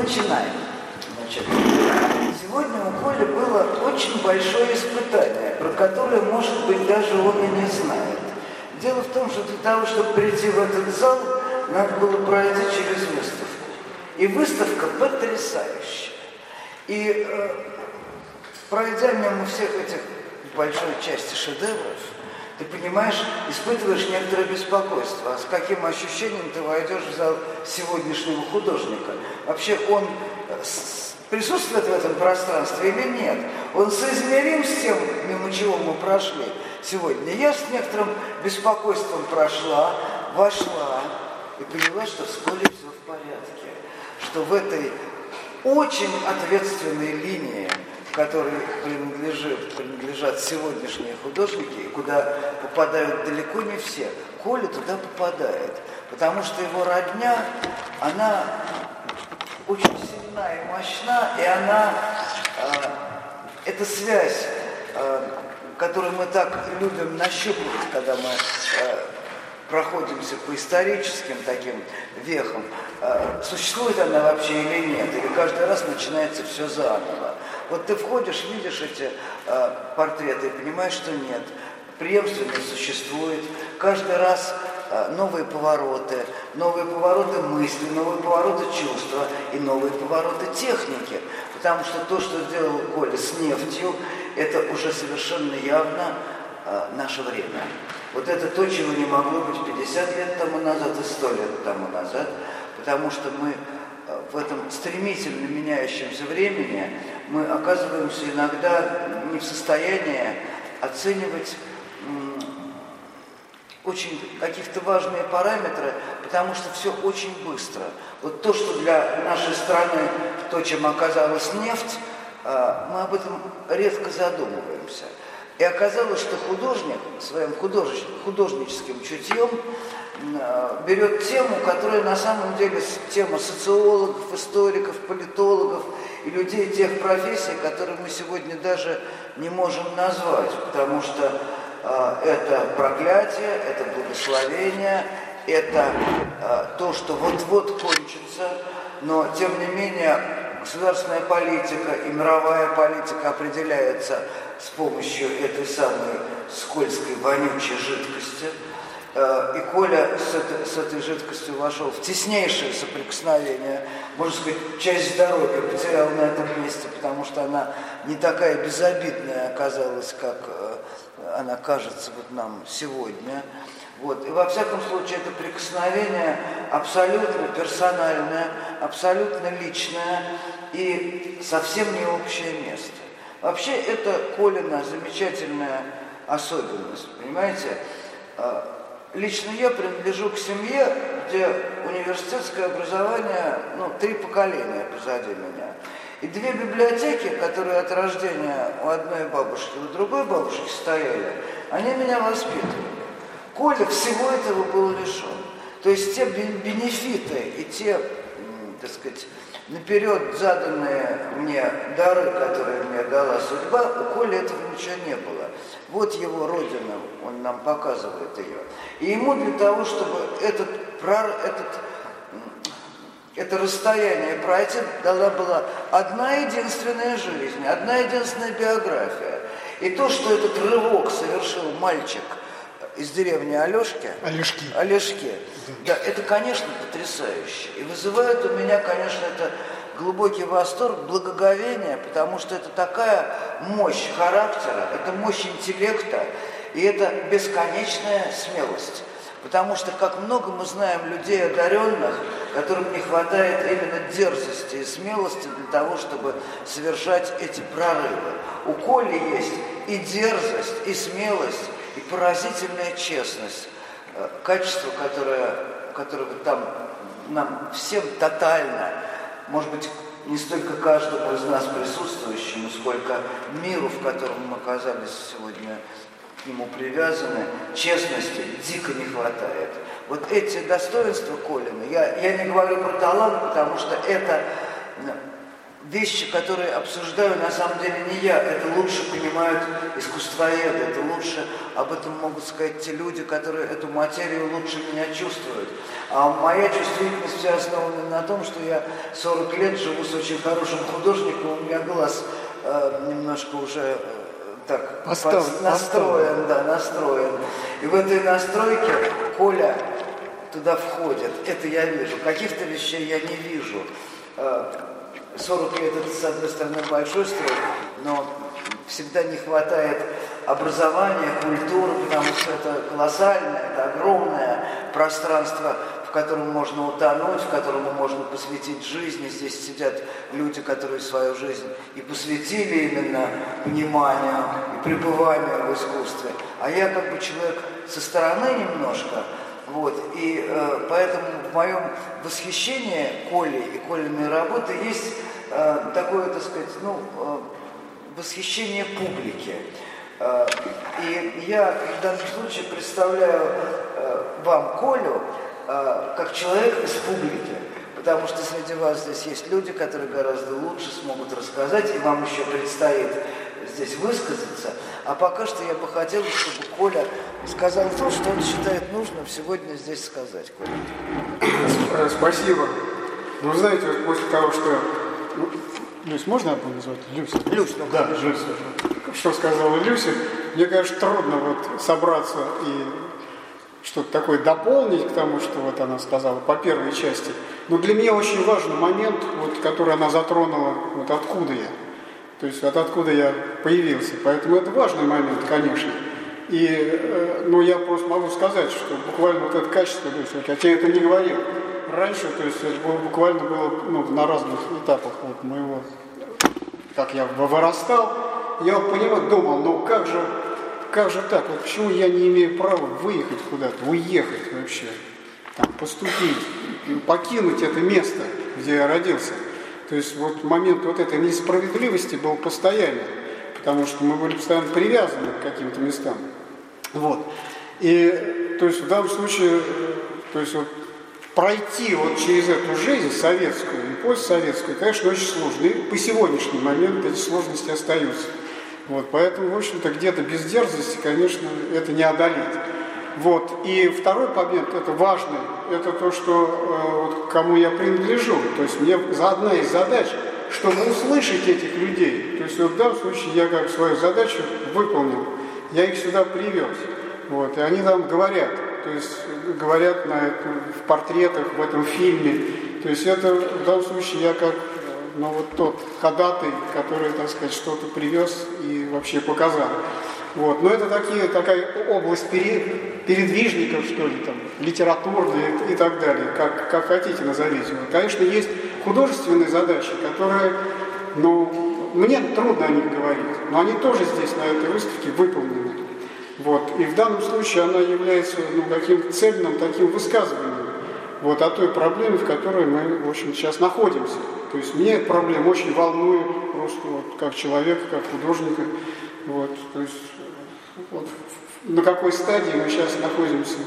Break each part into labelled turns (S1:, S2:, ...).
S1: начинаем. Значит, сегодня у Коли было очень большое испытание, про которое, может быть, даже он и не знает. Дело в том, что для того, чтобы прийти в этот зал, надо было пройти через выставку. И выставка потрясающая. И пройдя мимо всех этих большой части шедевров, ты понимаешь, испытываешь некоторое беспокойство. А с каким ощущением ты войдешь в зал сегодняшнего художника? Вообще он присутствует в этом пространстве или нет? Он соизмерим с тем, мимо чего мы прошли сегодня. Я с некоторым беспокойством вошла и поняла, что с Колей все в порядке. Что в этой очень ответственной линии, которой принадлежат сегодняшние художники, и куда попадают далеко не все, Коля туда попадает. Потому что его родня, она очень сильна и мощна, и она, эта связь, которую мы так любим нащупывать, когда мы проходимся по историческим таким вехам, существует она вообще или нет, или каждый раз начинается все заново. Вот ты входишь, видишь эти портреты и понимаешь, что нет. Преемственность существует. Каждый раз новые повороты мысли, новые повороты чувства и новые повороты техники. Потому что то, что сделал Коля с нефтью, это уже совершенно явно наше время. Вот это то, чего не могло быть 50 лет тому назад и 100 лет тому назад, потому что мы в этом стремительно меняющемся времени мы оказываемся иногда не в состоянии оценивать очень каких-то важные параметры, потому что все очень быстро. Вот то, что для нашей страны, то, чем оказалась нефть, мы об этом редко задумываемся. И оказалось, что художник своим художническим чутьем берет тему, которая на самом деле тема социологов, историков, политологов и людей тех профессий, которые мы сегодня даже не можем назвать, потому что это проклятие, это благословение, это то, что вот-вот кончится, но тем не менее государственная политика и мировая политика определяется с помощью этой самой скользкой, вонючей жидкости. И Коля с этой жидкостью вошел в теснейшее соприкосновение. Можно сказать, часть здоровья потерял на этом месте, потому что она не такая безобидная оказалась, как она кажется вот нам сегодня. Вот. И во всяком случае это прикосновение абсолютно персональное, абсолютно личное и совсем не общее место. Вообще это Колина замечательная особенность, понимаете? Лично я принадлежу к семье, где университетское образование, 3 поколения позади меня. И 2 библиотеки, которые от рождения у одной бабушки, у другой бабушки стояли, они меня воспитывали. Коля всего этого был лишен. То есть те бенефиты и те, так сказать, наперед заданные мне дары, которые мне дала судьба, у Коли этого ничего не было. Вот его родина, он нам показывает ее. И ему для того, чтобы это расстояние пройти, дала была одна единственная жизнь, одна единственная биография. И то, что этот рывок совершил мальчик из деревни Олешки, да, это, конечно, потрясающе. И вызывает у меня, конечно, это глубокий восторг, благоговение, потому что это такая мощь характера, это мощь интеллекта, и это бесконечная смелость. Потому что как много мы знаем людей одаренных, которым не хватает именно дерзости и смелости для того, чтобы совершать эти прорывы. У Коли есть и дерзость, и смелость, и поразительная честность, качество, которое там нам всем тотально, может быть, не столько каждому из нас присутствующему, сколько миру, в котором мы оказались сегодня, к нему привязаны, честности дико не хватает. Вот эти достоинства Колина, я не говорю про талант, потому что это вещи, которые обсуждаю, на самом деле не я, это лучше понимают искусствоведы, это лучше об этом могут сказать те люди, которые эту материю лучше меня чувствуют. А моя чувствительность вся основана на том, что я 40 лет живу с очень хорошим художником, у меня глаз немножко уже так настроен, да, настроен. И в этой настройке Коля туда входит, это я вижу. Каких-то вещей я не вижу. 40 лет это, с одной стороны, большой срок, но всегда не хватает образования, культуры, потому что это колоссальное, это огромное пространство, в котором можно утонуть, в котором можно посвятить жизни. Здесь сидят люди, которые свою жизнь и посвятили именно вниманию и пребыванию в искусстве. А я как бы человек со стороны немножко, вот, и поэтому в моем восхищении Колей и Колиной работы есть такое, так сказать, восхищение публики. И я в данном случае представляю вам Колю как человек из публики, потому что среди вас здесь есть люди, которые гораздо лучше смогут рассказать, и вам еще предстоит здесь высказаться. А пока что я бы хотел, чтобы Коля сказал то, что он считает нужным сегодня здесь сказать. Коля.
S2: Спасибо. Вы знаете, вот после того, что... Люсь, можно я буду называть? Люся.
S1: Люсь, ну
S2: да, Люся. Что сказала Люся, мне, конечно, трудно вот собраться и что-то такое дополнить к тому, что вот она сказала по первой части. Но для меня очень важный момент, вот, который она затронула, вот откуда я. То есть вот откуда я появился. Поэтому это важный момент, конечно. И я просто могу сказать, что буквально вот это качество, то есть, хотя я это не говорил раньше, то есть это буквально было на разных этапах вот моего, как я вырастал, я вот понимаю, думал, как же так, вот почему я не имею права выехать куда-то, уехать вообще, там, поступить, покинуть это место, где я родился. То есть вот момент вот этой несправедливости был постоянный, потому что мы были постоянно привязаны к каким-то местам. Вот. И то есть в данном случае, то есть вот пройти вот через эту жизнь советскую и постсоветскую, конечно, очень сложно. И по сегодняшний момент эти сложности остаются. Вот. Поэтому, в общем-то, где-то без дерзости, конечно, это не одолеть. Вот. И второй момент, это важный, это то, что вот, к кому я принадлежу. То есть мне одна из задач, чтобы услышать этих людей. То есть вот в данном случае я как свою задачу выполнил. Я их сюда привез. Вот. И они там говорят. То есть говорят в портретах, в этом фильме. То есть это в данном случае я как вот тот ходатай, который, так сказать, что-то привез и вообще показал. Вот. Но это такая область передвижников, что ли, там, литературная и так далее, как хотите назовите. Вот. Конечно, есть художественные задачи, которые, мне трудно о них говорить, но они тоже здесь, на этой выставке, выполнены. Вот. И в данном случае она является каким-то цельным таким высказыванием вот, о той проблеме, в которой мы, в общем, сейчас находимся. То есть мне эта проблема очень волнует просто вот, как человека, как художника. Вот. То есть вот, на какой стадии мы сейчас находимся,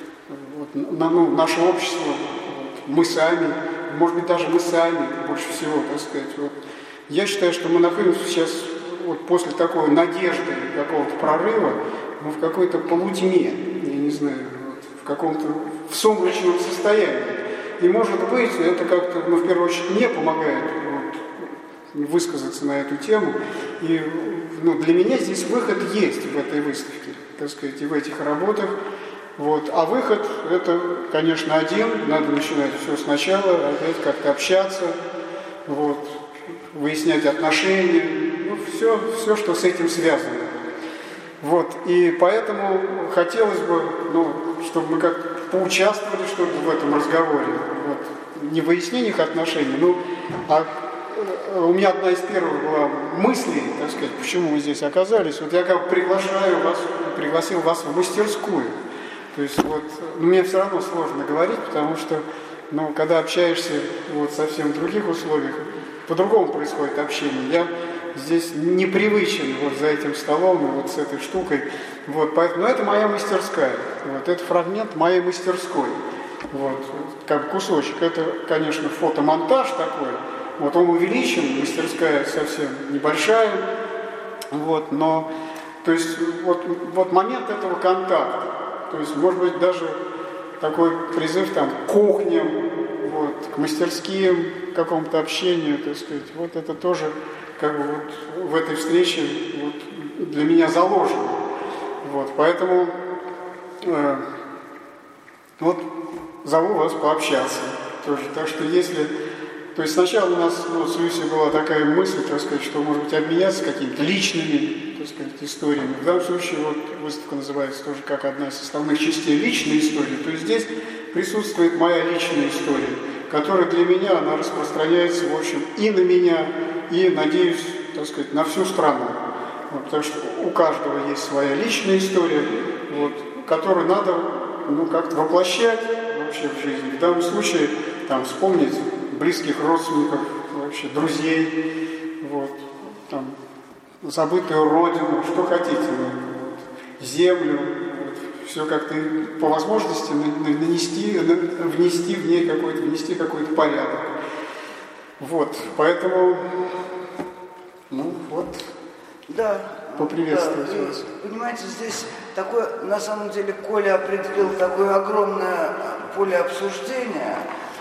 S2: вот, наше общество, вот, мы сами, может быть, даже мы сами, больше всего, так сказать. Вот. Я считаю, что мы находимся сейчас вот, после такой надежды, какого-то прорыва, в какой-то полутьме, я не знаю, вот, в каком-то сумрачном состоянии. И, может быть, это как-то, в первую очередь, мне помогает вот, высказаться на эту тему. И для меня здесь выход есть в этой выставке, так сказать, и в этих работах. Вот. А выход, это, конечно, один, надо начинать все сначала, опять как-то общаться, вот, выяснять отношения, все, что с этим связано. Вот, и поэтому хотелось бы, чтобы мы как-то поучаствовали, что ли, в этом разговоре. Вот. Не в выяснениях отношений, а у меня одна из первых была мыслей, так сказать, почему мы здесь оказались. Вот я как пригласил вас в мастерскую. То есть вот, мне все равно сложно говорить, потому что, когда общаешься вот совсем в других условиях, по-другому происходит общение. Я здесь непривычен вот за этим столом и вот с этой штукой. Вот, поэтому, это моя мастерская. Вот, это фрагмент моей мастерской. Вот, как кусочек. Это, конечно, фотомонтаж такой, Вот он увеличен, мастерская совсем небольшая, вот, но, то есть, вот момент этого контакта, то есть, может быть, даже такой призыв там к кухням, вот, к мастерским, к какому-то общению, так сказать, вот это тоже как бы вот в этой встрече вот, для меня заложено. Вот, поэтому вот зову вас пообщаться тоже. Так что если... То есть сначала у нас вот, с Люсей была такая мысль, так сказать, что, может быть, обменяться какими-то личными, так сказать, историями. В данном случае вот выставка называется тоже как одна из составных частей личной истории. То есть здесь присутствует моя личная история, которая для меня, она распространяется, в общем, и на меня, и, надеюсь, так сказать, на всю страну. Вот, потому что у каждого есть своя личная история, вот, которую надо, ну, как-то воплощать вообще в жизни. В данном случае, там, вспомнить близких родственников, вообще друзей, вот, там, забытую родину, что хотите, вот, землю, вот, все как-то по возможности внести в ней какой-то порядок. Вот, поэтому, ну вот,
S1: да,
S2: поприветствовать
S1: да,
S2: вас.
S1: Понимаете, здесь такое, на самом деле, Коля определил такое огромное поле обсуждения.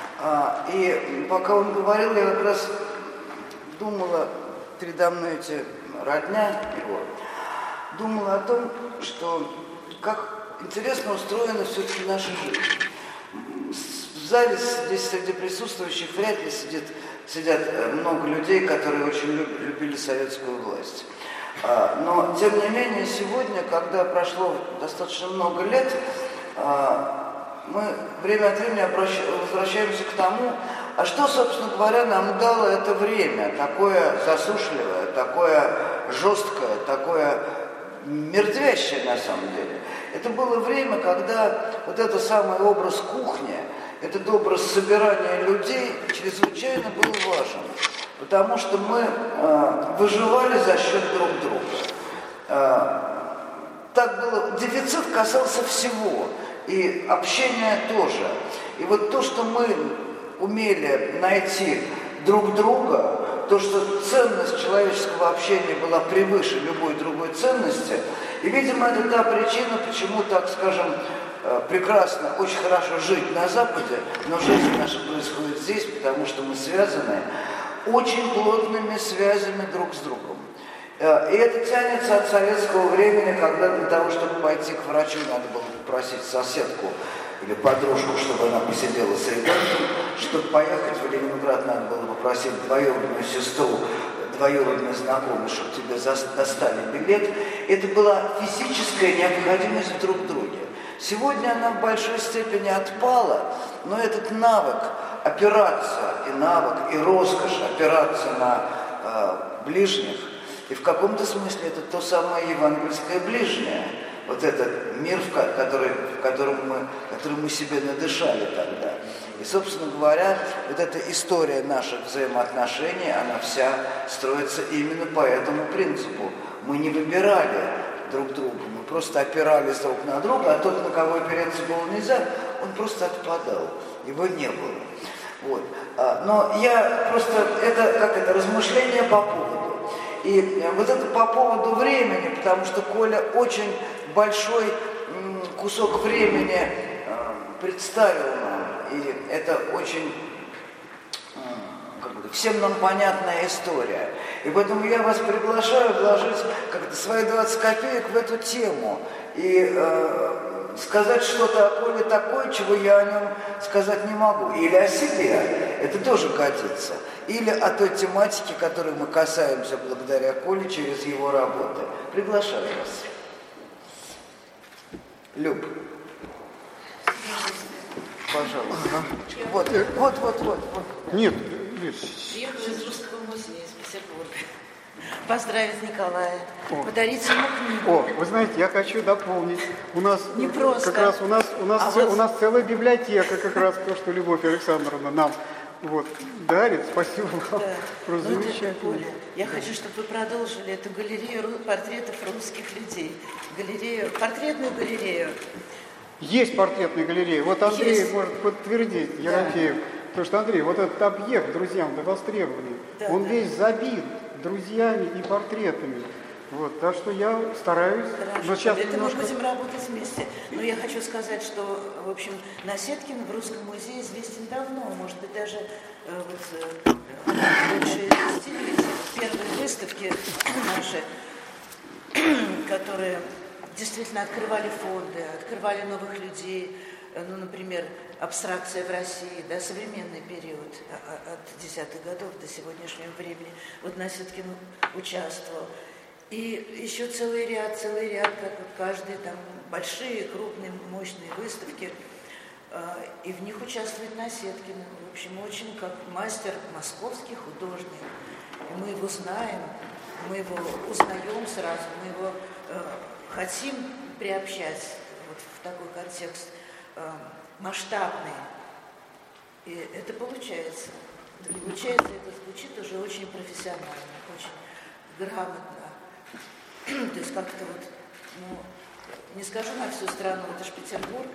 S1: И пока он говорил, я как раз думала, передо мной эти родня его, думала о том, что как интересно устроена все-таки наша жизнь. В зале здесь среди присутствующих вряд ли сидят много людей, которые очень любили советскую власть. Но, тем не менее, сегодня, когда прошло достаточно много лет, мы время от времени возвращаемся к тому, а что, собственно говоря, нам дало это время, такое засушливое, такое жесткое, такое мертвящее на самом деле. Это было время, когда вот этот самый образ кухни, этот образ собирания людей чрезвычайно был важен, потому что мы выживали за счет друг друга. Так было, дефицит касался всего. И общение тоже. И вот то, что мы умели найти друг друга, то, что ценность человеческого общения была превыше любой другой ценности, и, видимо, это та причина, почему, так скажем, прекрасно, очень хорошо жить на Западе, но жизнь наша происходит здесь, потому что мы связаны очень плотными связями друг с другом. И это тянется от советского времени, когда для того, чтобы пойти к врачу, надо было попросить соседку или подружку, чтобы она посидела с ребенком. Чтобы поехать в Ленинград, надо было попросить двоюродную сестру, двоюродную знакомую, чтобы тебе достали билет. Это была физическая необходимость друг в друге. Сегодня она в большой степени отпала, но этот навык опираться, и навык, и роскошь опираться на ближних, и в каком-то смысле это то самое евангельское ближнее, вот этот мир, которым мы себе надышали тогда. И, собственно говоря, вот эта история наших взаимоотношений, она вся строится именно по этому принципу. Мы не выбирали друг друга, мы просто опирались друг на друга, а тот, на кого опереться было нельзя, он просто отпадал, его не было. Вот. Но я просто, это размышление по поводу. И вот это по поводу времени, потому что Коля очень большой кусок времени представил нам, и это очень всем нам понятная история. И поэтому я вас приглашаю вложить как-то свои 20 копеек в эту тему и сказать что-то о Коле такое, чего я о нем сказать не могу. Или о себе, это тоже годится. Или о той тематике, которой мы касаемся благодаря Коле через его работы. Приглашаю вас. Люб. Пожалуйста. Вот.
S2: Нет.
S3: Приехала из Русского музея из Петербурга. Поздравить Николая. Подарить ему книгу.
S2: Вы знаете, я хочу дополнить. У нас
S3: не просто.
S2: Как раз у нас целая библиотека, как раз то, что Любовь Александровна нам дарит. Спасибо вам.
S3: Да.
S2: Просто замечательно.
S3: Я хочу, чтобы вы продолжили эту галерею портретов русских людей. Портретную галерею.
S2: Есть портретная галерея. Вот Андрей может подтвердить, Ерофеев. Потому что, Андрей, вот этот объект, друзьям, востребованный,
S3: Да,
S2: он
S3: да.
S2: весь забит друзьями и портретами. Вот, так что я стараюсь.
S3: Хорошо,
S2: Но сейчас
S3: это
S2: немножко...
S3: мы будем работать вместе. Но я хочу сказать, что, в общем, Насеткин в Русском музее известен давно, может быть, даже больше 10 лет. Первые выставки наши, которые действительно открывали фонды, открывали новых людей, ну, например, абстракция в России, да, современный период от 10-х годов до сегодняшнего времени. Вот Насеткин участвовал. И еще целый ряд, как вот каждый, там, большие, крупные, мощные выставки, и в них участвует Насеткин. В общем, очень как мастер, московский художник. И мы его знаем, мы его узнаем сразу, мы его хотим приобщать вот в такой контекст масштабный. И это получается. Получается, это звучит уже очень профессионально, очень грамотно. То есть как-то вот, ну, не скажу на всю страну, это же Петербург,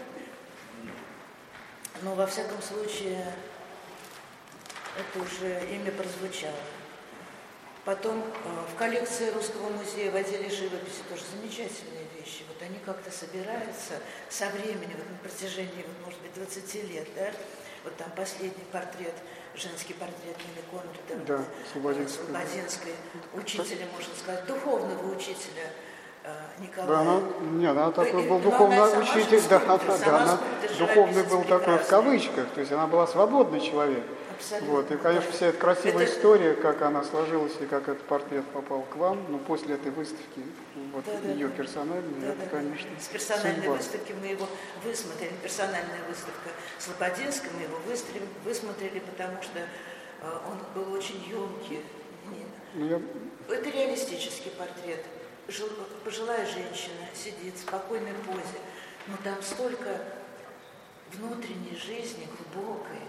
S3: но во всяком случае это уже имя прозвучало. Потом в коллекции Русского музея в отделе живописи тоже замечательные вещи. Вот они как-то собираются со временем, вот на протяжении, вот, может быть, 20 лет, да? Вот там последний портрет, женский портрет Нины Конрад,
S2: да,
S3: Слободинской, учителя, можно сказать, духовного учителя Николая.
S2: Да, она такой был духовный учитель, она духовный был такой в кавычках, то есть она была свободный человек.
S3: Абсолютно.
S2: Вот, и, конечно, вся эта красивая история, как она сложилась и как этот портрет попал к вам, но после этой выставки, вот ее персональной, это, конечно,
S3: с персональной
S2: судьба.
S3: выставки мы его высмотрели, персональная выставка Слободинской, мы его высмотрели, потому что он был очень емкий. Это реалистический портрет. Пожилая женщина сидит в спокойной позе, но там столько внутренней жизни, глубокой.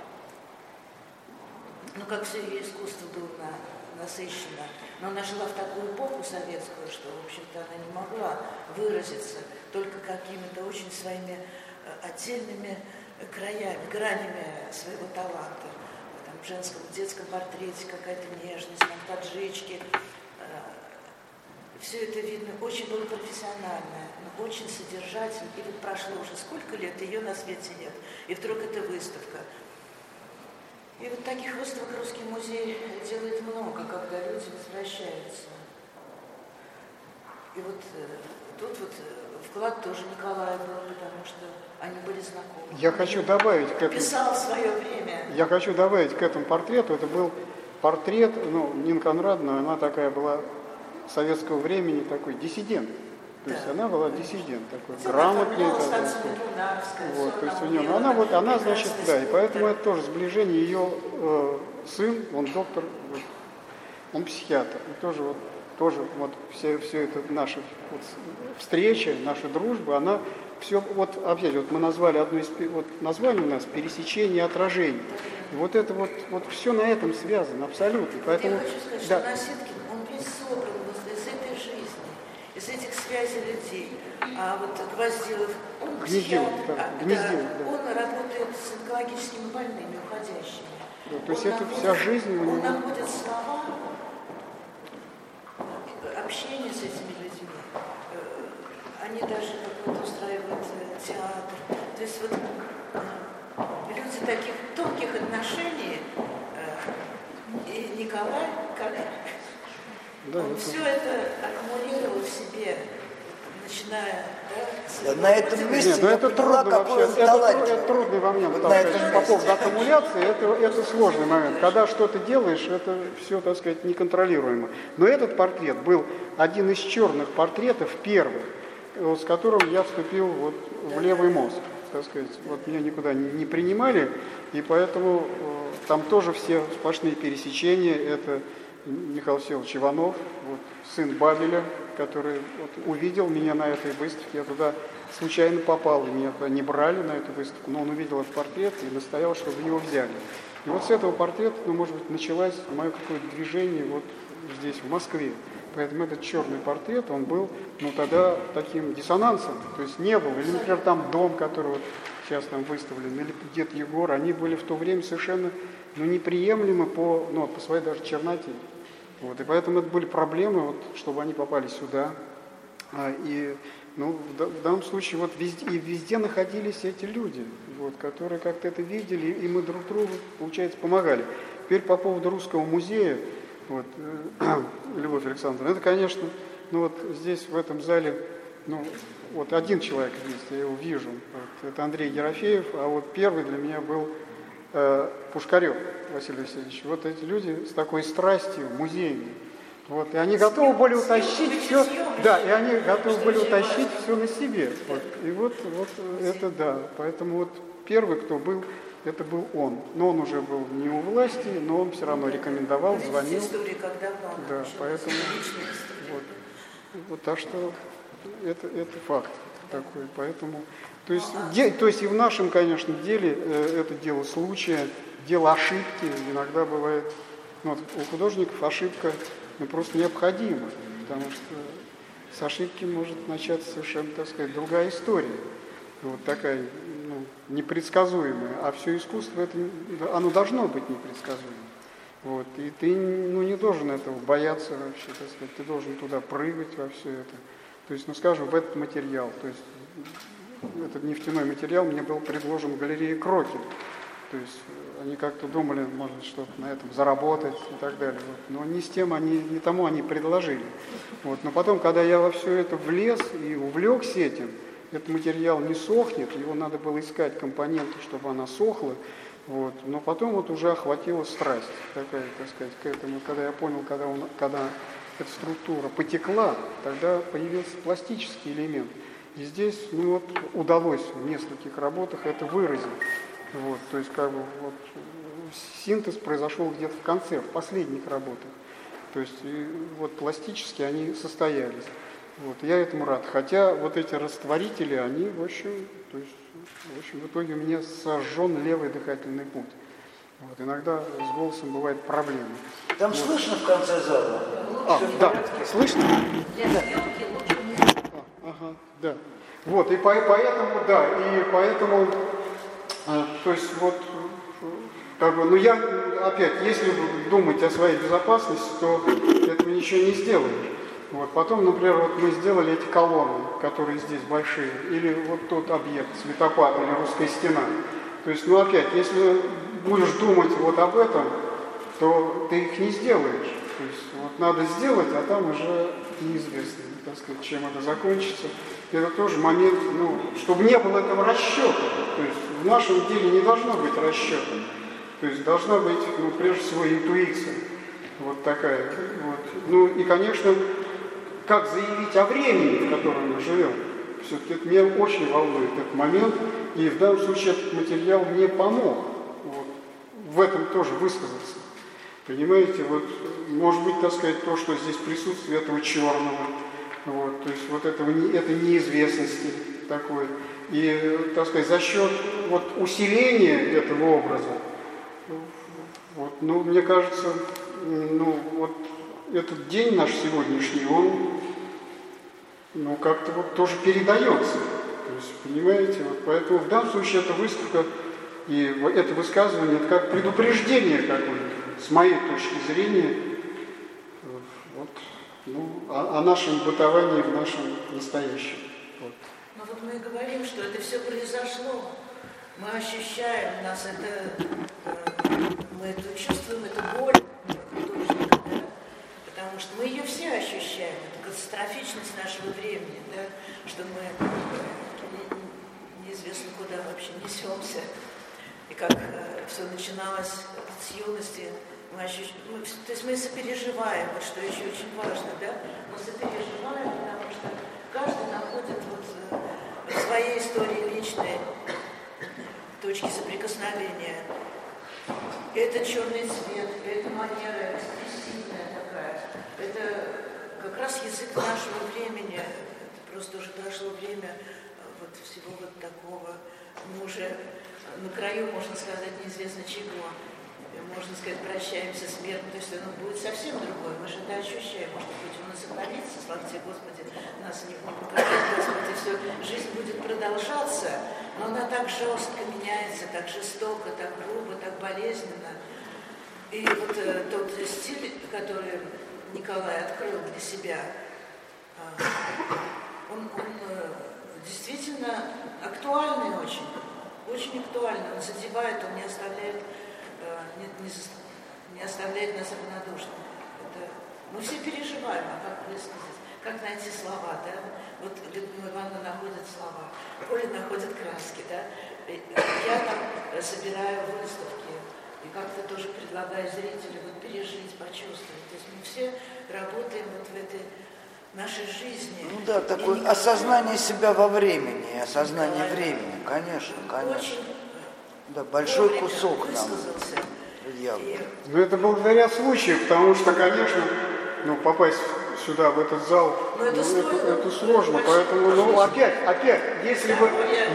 S3: Ну, как все ее искусство было насыщено. Но она жила в такую эпоху советскую, что, в общем-то, она не могла выразиться только какими-то очень своими отдельными краями, гранями своего таланта. Там, в женском, в детском портрете какая-то нежность, там, поджечки. Все это видно, очень было профессиональное, но очень содержательно. И вот прошло уже сколько лет, ее на свете нет. И вдруг эта выставка. И вот таких выставок Русский музей делает много, когда люди возвращаются. И вот тут вот вклад тоже Николая был, потому что они были знакомы.
S2: Я хочу добавить к этому.
S3: Писал в свое время.
S2: Я хочу добавить к этому портрету. Это был портрет, Нина Конрадовна, она такая была советского времени, такой диссидент. То есть она была диссидент, такой грамотный. Вот, то есть у нее, она, значит, да, и поэтому это тоже сближение. Ее сын, он доктор, он психиатр. И тоже все это наша встреча, наша дружба, она все, опять, мы назвали одно из названий у нас «Пересечение отражений». И вот это все на этом связано, абсолютно. Поэтому,
S3: я хочу сказать, что Насеткин, он весь собран из этой жизни, из этих связей людей. А вот Гвоздилов, он
S2: Гнездилов,
S3: он работает с онкологическими больными, уходящими.
S2: Да, то есть это вся жизнь у него.
S3: Он находит слова, общение с этими людьми. Они даже устраивают театр. То есть люди таких тонких отношений, и Николай, он все это аккумулировал в себе, начиная,
S1: на этом месте
S2: это трудно вообще, это трудный момент, по поводу аккумуляции, это сложный момент. Когда что-то делаешь, это все, так сказать, неконтролируемо. Но этот портрет был один из черных портретов, первый, с которым я вступил в левый мозг, так сказать. Меня никуда не принимали, и поэтому там тоже все сплошные пересечения. Это Михаил Всеволодович Иванов, сын Бабеля, который увидел меня на этой выставке. Я туда случайно попал, и меня туда не брали на эту выставку, но он увидел этот портрет и настоял, чтобы его взяли. И с этого портрета, может быть, началось мое какое-то движение здесь, в Москве. Поэтому этот черный портрет, он был, тогда таким диссонансом, то есть не было. Или, например, там дом, который сейчас там выставлены, или дед Егор, они были в то время совершенно неприемлемы по своей даже черноте. Вот, и поэтому это были проблемы, вот, чтобы они попали сюда. И в данном случае вот везде находились эти люди, вот, которые как-то это видели, и мы друг другу, получается, помогали. Теперь по поводу Русского музея, вот, Любовь Александровна, это, конечно, вот здесь, в этом зале, вот один человек есть, я его вижу, вот, это Андрей Ерофеев, а вот первый для меня был Пушкарев Василий Васильевич. Вот эти люди с такой страстью музейной. Вот, и они готовы были утащить все, да, и они готовы были утащить все на себе. Вот, и вот это да. Поэтому вот первый, кто был, это был он. Но он уже был не у власти, но он все равно рекомендовал, звонил. Да, поэтому вот так что это факт такой. Поэтому, то есть и в нашем, конечно, деле это дело случая, дело ошибки. Иногда бывает, у художников ошибка просто необходимо, потому что с ошибки может начаться совершенно, так сказать, другая история, вот такая, непредсказуемая, а все искусство, оно должно быть непредсказуемым. Вот, и ты, не должен этого бояться вообще, так сказать, ты должен туда прыгать во все это. То есть, скажем, в этот материал, то есть, этот нефтяной материал мне был предложен в галерее Крокин. То есть они как-то думали, может, что-то на этом заработать и так далее. Вот. Но не тому они предложили. Вот. Но потом, когда я во все это влез и увлекся этим, этот материал не сохнет, его надо было искать компоненты, чтобы она сохла. Вот. Но потом вот уже охватила страсть такая, так сказать, к этому. Когда я понял, когда эта структура потекла, тогда появился пластический элемент. И здесь удалось в нескольких работах это выразить. Вот, то есть синтез произошел где-то в конце, в последних работах. То есть пластически они состоялись. Вот, я этому рад. Хотя вот эти растворители, они в общем, в итоге у меня сожжен левый дыхательный путь. Вот, иногда с голосом бывают проблемы.
S1: Там вот. Слышно в конце зала?
S2: Да, слышно? Ага, да. Вот, и поэтому, то есть я опять, если думать о своей безопасности, то этого ничего не сделаешь. Вот, потом, например, вот мы сделали эти колонны, которые здесь большие, или вот тот объект, светопад или русская стена. То есть, опять, если будешь думать вот об этом, то ты их не сделаешь. То есть, вот надо сделать, а там уже неизвестно, так сказать, чем это закончится. Это тоже момент, чтобы не было этого расчета. То есть в нашем деле не должно быть расчета. То есть должна быть, прежде всего, интуиция. Вот такая. Вот. И, конечно, как заявить о времени, в котором мы живем. Все-таки это меня очень волнует этот момент. И в данном случае этот материал мне помог в этом тоже высказаться. Понимаете, может быть, так сказать, то, что здесь присутствует, этого черного. То есть этой неизвестности такой. И, так сказать, за счет усиления этого образа, мне кажется, этот день наш сегодняшний, он как-то тоже передается. То есть, понимаете, поэтому в данном случае эта выставка и это высказывание, это как предупреждение какое-то, с моей точки зрения, о нашем бытовании в нашем настоящем.
S3: Но мы говорим, что это все произошло. Мы ощущаем, мы это чувствуем, эту боль художника, да? Потому что мы ее все ощущаем, это катастрофичность нашего времени, да? Что мы неизвестно куда вообще несемся. И как все начиналось с юности. То есть мы сопереживаем, что еще очень важно, да? Мы сопереживаем, потому что каждый находит в своей истории личной точки соприкосновения. Это черный цвет, это манера экспрессивная такая. Это как раз язык нашего времени. Это просто уже дошло время всего такого. Мы уже на краю, можно сказать, неизвестно чего. Можно сказать, прощаемся с миром, то есть оно будет совсем другое. Мы же это ощущаем, может быть, у нас сохранится, слава тебе, Господи, нас не покажет, Господи, все, жизнь будет продолжаться, Но она так жестко меняется, так жестоко, так грубо, так болезненно. И вот тот стиль, который Николай открыл для себя, он действительно актуальный очень. Очень актуальный. Он задевает, он не оставляет нас равнодушными. Мы все переживаем, а как высказать, как найти слова, да? Вот Людмила Ивановна находит слова, Коля находит краски, да? Я там собираю выставки и как-то тоже предлагаю зрителю вот пережить, почувствовать. То есть мы все работаем вот в этой нашей жизни.
S1: Ну да, такое осознание себя во времени, осознание времени, конечно, конечно.
S3: Очень
S1: да, большой кусок нам явно.
S2: Но это благодаря случаю, потому что, конечно, попасть сюда, в этот зал, это сложно, поэтому, опять, если бы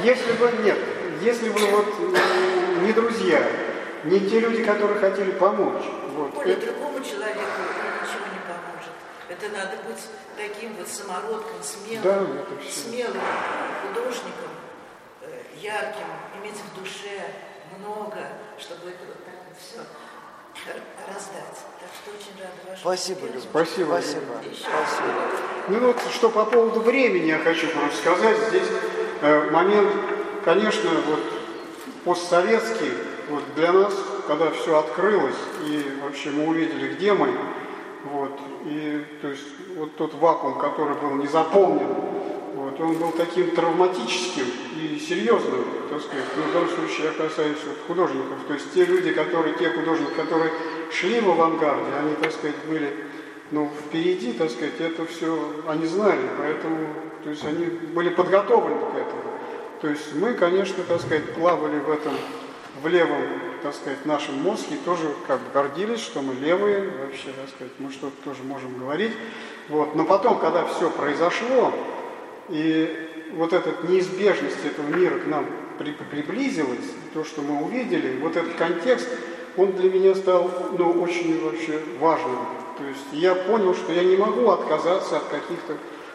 S2: вот не друзья, не те люди, которые хотели помочь. Вот,
S3: другому человеку ничего не поможет. Это надо быть таким вот самородком, смелым художником, ярким, иметь в душе много, чтобы это вот так вот все раздать. Так что очень рада вашему.
S1: Спасибо, Люба.
S2: Спасибо.
S1: Спасибо.
S2: Ну вот, что по поводу времени я хочу просто сказать. Здесь момент, конечно, вот постсоветский, вот для нас, когда все открылось, и вообще мы увидели, где мы, вот, и то есть вот тот вакуум, который был не заполнен, вот, он был таким травматическим и серьезным, так сказать. Но в данном случае я касаюсь вот художников, то есть те художники, которые шли в авангарде, они, так сказать, были, впереди, так сказать, это все они знали, поэтому, то есть они были подготовлены к этому. То есть мы, конечно, так сказать, плавали в левом, так сказать, нашем мозге, тоже как бы гордились, что мы левые, вообще, так сказать, мы что-то тоже можем говорить. Вот. Но потом, когда все произошло, и вот эта неизбежность этого мира к нам приблизилась, то, что мы увидели, вот этот контекст, он для меня стал, очень вообще важным. То есть я понял, что я не могу отказаться от каких-то,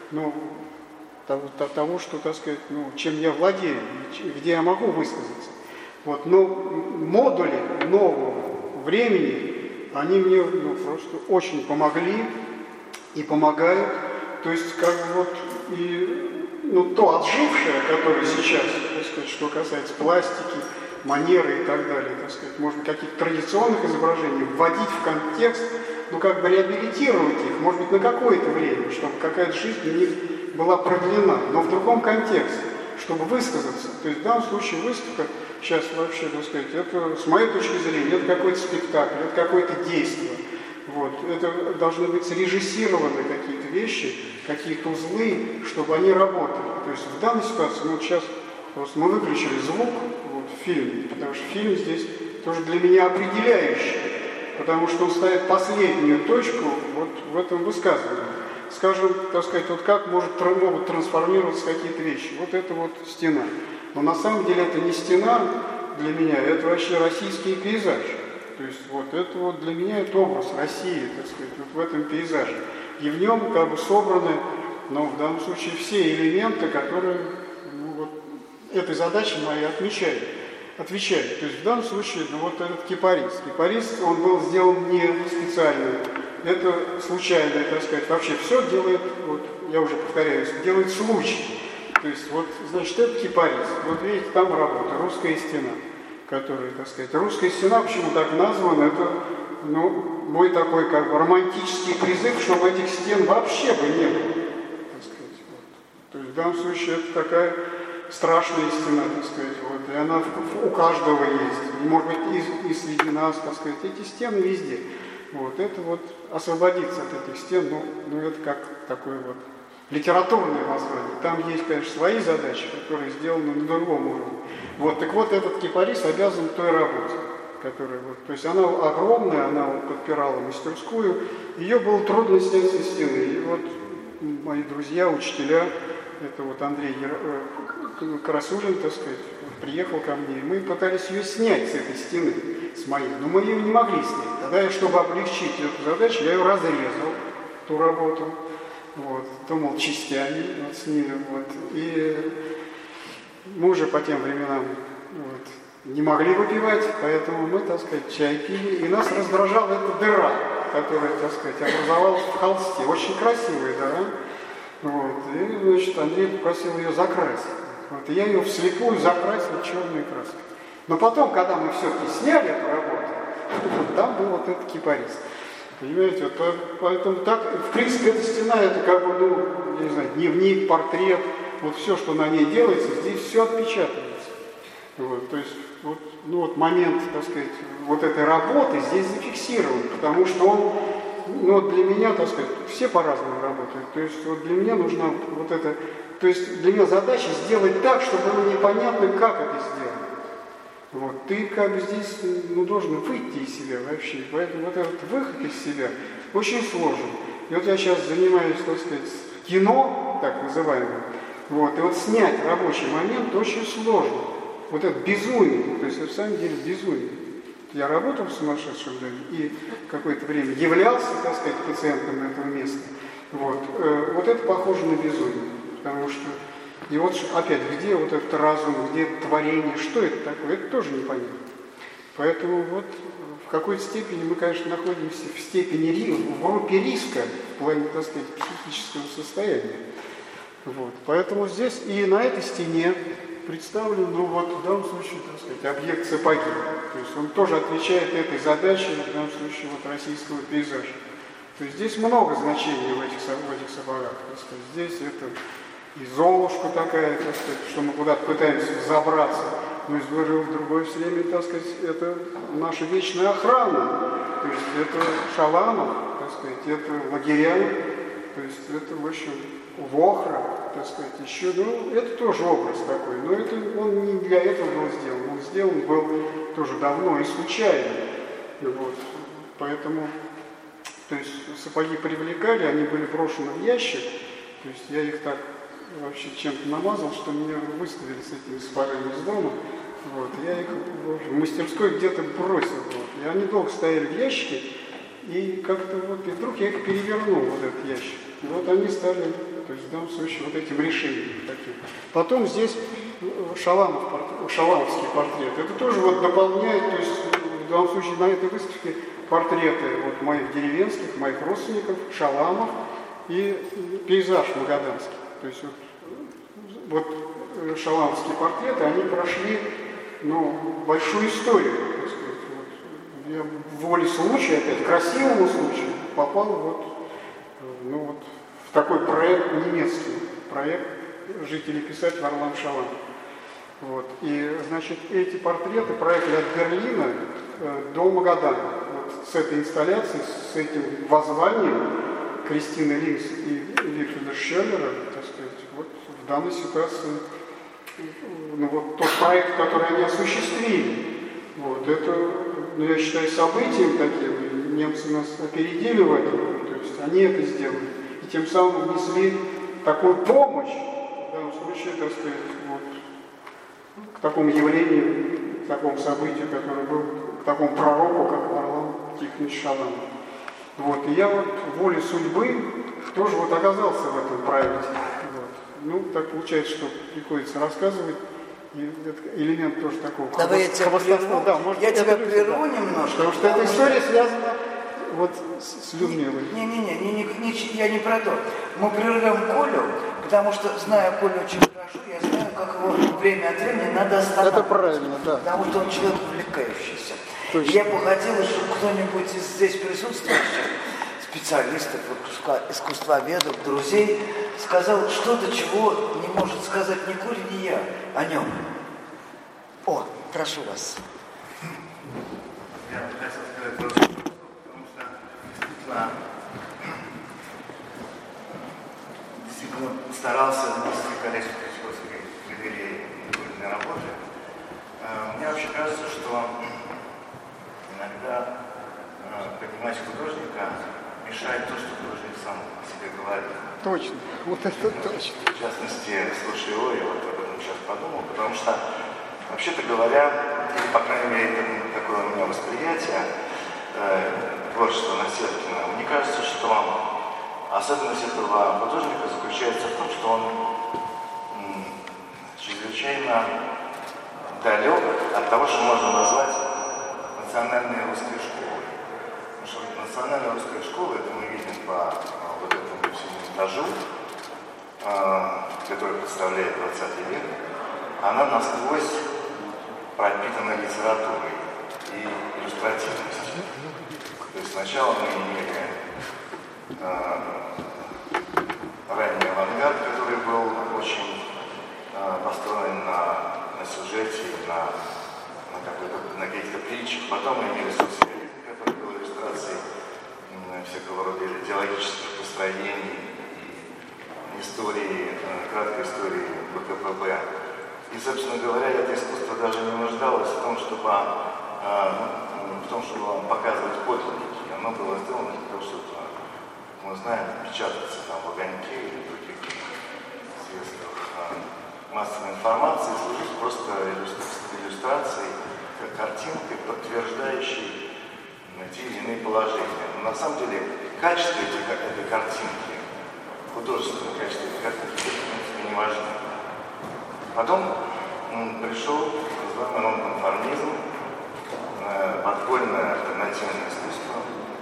S2: того, что, так сказать, чем я владею, где я могу высказаться. Вот, но модули нового времени, они мне просто очень помогли и помогают. То есть, как бы вот, и, то отжившее, которое сейчас, так сказать, что касается пластики, манеры и так далее, так сказать, может быть, каких-то традиционных изображений, вводить в контекст, как бы реабилитировать их, может быть, на какое-то время, чтобы какая-то жизнь у них была продлена, но в другом контексте, чтобы высказаться. То есть в данном случае выставка сейчас вообще, так сказать, это, с моей точки зрения, это какой-то спектакль, это какое-то действие. Вот. Это должны быть срежиссированы какие-то вещи, какие-то узлы, чтобы они работали. То есть в данной ситуации, сейчас просто мы выключили звук в фильме, потому что фильм здесь тоже для меня определяющий, потому что он ставит последнюю точку вот в этом высказывании. Скажем, так сказать, вот как могут трансформироваться какие-то вещи. Вот это вот стена. Но на самом деле это не стена для меня, это вообще российский пейзаж. То есть вот это вот для меня это образ России, так сказать, вот в этом пейзаже. И в нем как бы собраны, в данном случае все элементы, которые этой задаче моей отвечают. То есть в данном случае вот этот кипарис. Кипарис, он был сделан не специально. Это случайно, так сказать, вообще все делает, я уже повторяюсь, делает случай. То есть значит, это кипарис. Вот видите, там работа, русская стена, которая, так сказать, русская стена, почему так названа, это, мой такой, как бы, романтический призыв, чтобы этих стен вообще бы не было, так сказать. То есть в данном случае это такая страшная стена, так сказать, и она у каждого есть. И, может быть, и среди нас, так сказать, эти стены везде. Это освободиться от этих стен, это как такое литературное название. Там есть, конечно, свои задачи, которые сделаны на другом уровне. Так вот, этот кипарис обязан той работе, которая то есть она огромная, она подпирала мастерскую, ее было трудно снять со стены. И мои друзья, учителя, это Андрей Красулин, так сказать, приехал ко мне, и мы пытались ее снять с этой стены, с моей, но мы ее не могли снять. Тогда я, чтобы облегчить эту задачу, я ее разрезал, ту работу, думал частями, снимем, мы уже по тем временам не могли выпивать, поэтому мы, так сказать, чай пили, и нас раздражала эта дыра, которая, так сказать, образовалась в холсте. Очень красивая дыра. И, значит, Андрей попросил ее закрасить. И я ее вслепую закрасил черной краской. Но потом, когда мы все-таки сняли эту работу, там был вот этот кипарис. Понимаете, поэтому так, в принципе, эта стена, это как бы, не знаю, дневник, портрет, вот все, что на ней делается, здесь все отпечатывается. То есть, момент, так сказать, вот этой работы здесь зафиксирован, потому что он, для меня, так сказать, все по-разному работают. То есть, для меня нужна вот эта, то есть, для меня задача сделать так, чтобы было непонятно, как это сделать. Ты как бы здесь должен выйти из себя вообще. Поэтому вот этот выход из себя очень сложен. И вот я сейчас занимаюсь, так сказать, кино, так называемым. И снять рабочий момент очень сложно. Вот это безумие, то есть на самом деле безумие. Я работал в сумасшедшем доме и какое-то время являлся, так сказать, пациентом этого места. Вот это похоже на безумие. Потому что, и вот опять, где вот этот разум, где творение, что это такое, это тоже непонятно. Поэтому в какой-то степени мы, конечно, находимся в степени, в группе риска в плане, так сказать, психического состояния. Поэтому здесь и на этой стене представлен, в данном случае, так сказать, объект сапоги. То есть он тоже отвечает этой задаче, в данном случае, российского пейзажа. То есть здесь много значений в этих сапогах. Так сказать. Здесь это и золушка такая, так сказать, что мы куда-то пытаемся забраться, но в другое время, так сказать, это наша вечная охрана. То есть это Шаламов, так сказать, это Лагерян, то есть это, в общем, Вохра, так сказать, еще, это тоже образ такой, но это он не для этого был сделан, он сделан был тоже давно и случайно, поэтому, то есть сапоги привлекали, они были брошены в ящик, то есть я их так вообще чем-то намазал, что меня выставили с этими сапогами из дома, я их в мастерской где-то бросил, и они долго стояли в ящике, и как-то и вдруг я их перевернул, этот ящик, и они стали, то есть в данном случае, этим решением таким. Потом здесь шаламовский портрет, это тоже дополняет, то есть в данном случае на этой выставке портреты моих деревенских, моих родственников, Шаламов и пейзаж магаданский. То есть шаламовские портреты, они прошли, большую историю, так сказать. Я в воле случая, опять, красивому случаю, попал в такой проект, немецкий проект «Жить или писать» Варлам Шаламов. И, значит, эти портреты проехали от Берлина до Магадана. С этой инсталляцией, с этим воззванием Кристины Линс и Вильфреда Шеллера, так сказать, в данной ситуации, тот проект, который они осуществили, это, я считаю, событием таким, немцы нас опередили в этом, то есть они это сделали, и тем самым внесли такую помощь, в данном случае, так сказать, к такому явлению, к такому событию, которое было, к такому пророку, как Варлам Тихонович Шаламов. И я волей судьбы тоже оказался в этом проекте. Так получается, что приходится рассказывать, и этот элемент тоже такого
S1: хвастовства. Да, я тебя прерву немножко.
S2: Потому что эта история связана с Людмилой.
S1: Не, я не про то. Мы прервем Колю, потому что, зная Колю очень хорошо, я знаю, как его время от времени надо останавливать.
S2: Это правильно, да.
S1: Потому что он человек увлекающийся.
S2: Точно.
S1: Я бы хотела, чтобы кто-нибудь из здесь присутствующих, специалистов, искусствоведов, друзей, сказал что-то, чего не может сказать ни Коля, ни я о нем. Прошу вас.
S4: Я хотел сказать просто, потому что действительно старался внести количество Кричковской галереи на работы. Мне вообще кажется, что иногда понимать художника мешает то, что художник сам о себе говорит.
S2: Точно, это точно.
S4: В частности, слушая его, я об этом сейчас подумал, потому что, вообще-то говоря, или, по крайней мере, это такое у меня восприятие творчества Насеткина, мне кажется, что особенность этого художника заключается в том, что он чрезвычайно чрезвычайно далек от того, что можно назвать национальной русской школой. Потому что национальная русская школа, это мы видим по вот этому всему этажу, который представляет 20 век, она насквозь пропитана литературой и иллюстративностью. То есть сначала мы имели ранний авангард, который был очень построен на сюжете, на каких-то притчах. Потом мы имели социализм, который был иллюстрацией всякого рода идеологических построений и истории, краткой истории ВКПБ. И, собственно говоря, это искусство даже не нуждалось в том, чтобы вам показывать подлинники. Оно было сделано для того, чтобы, мы знаем, печататься там в «Огоньке» или в других средствах массовой информации, служить просто иллюстрацией, как картинкой, подтверждающей те или иные положения. Но на самом деле качество этой картинки, художественное качество этой картинки, в принципе, не важно. Потом пришел так называемый нонконформизм, подпольное альтернативное искусство.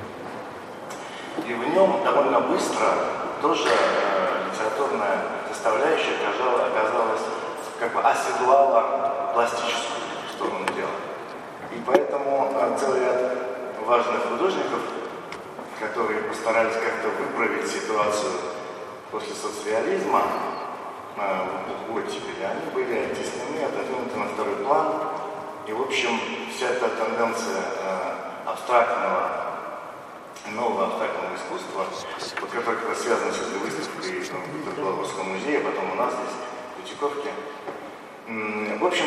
S4: И в нем довольно быстро тоже литературная составляющая оказалась, как бы оседлала пластическую сторону дела. И поэтому целый ряд важных художников, которые постарались как-то выправить ситуацию после социализма, в оттепели, они были оттеснены, отодвинуты на второй план. И, в общем, вся эта тенденция нового абстрактного искусства, вот, которая как раз связана с этой выставкой в Белорусском музее, а потом у нас здесь, в Третьяковке, в общем,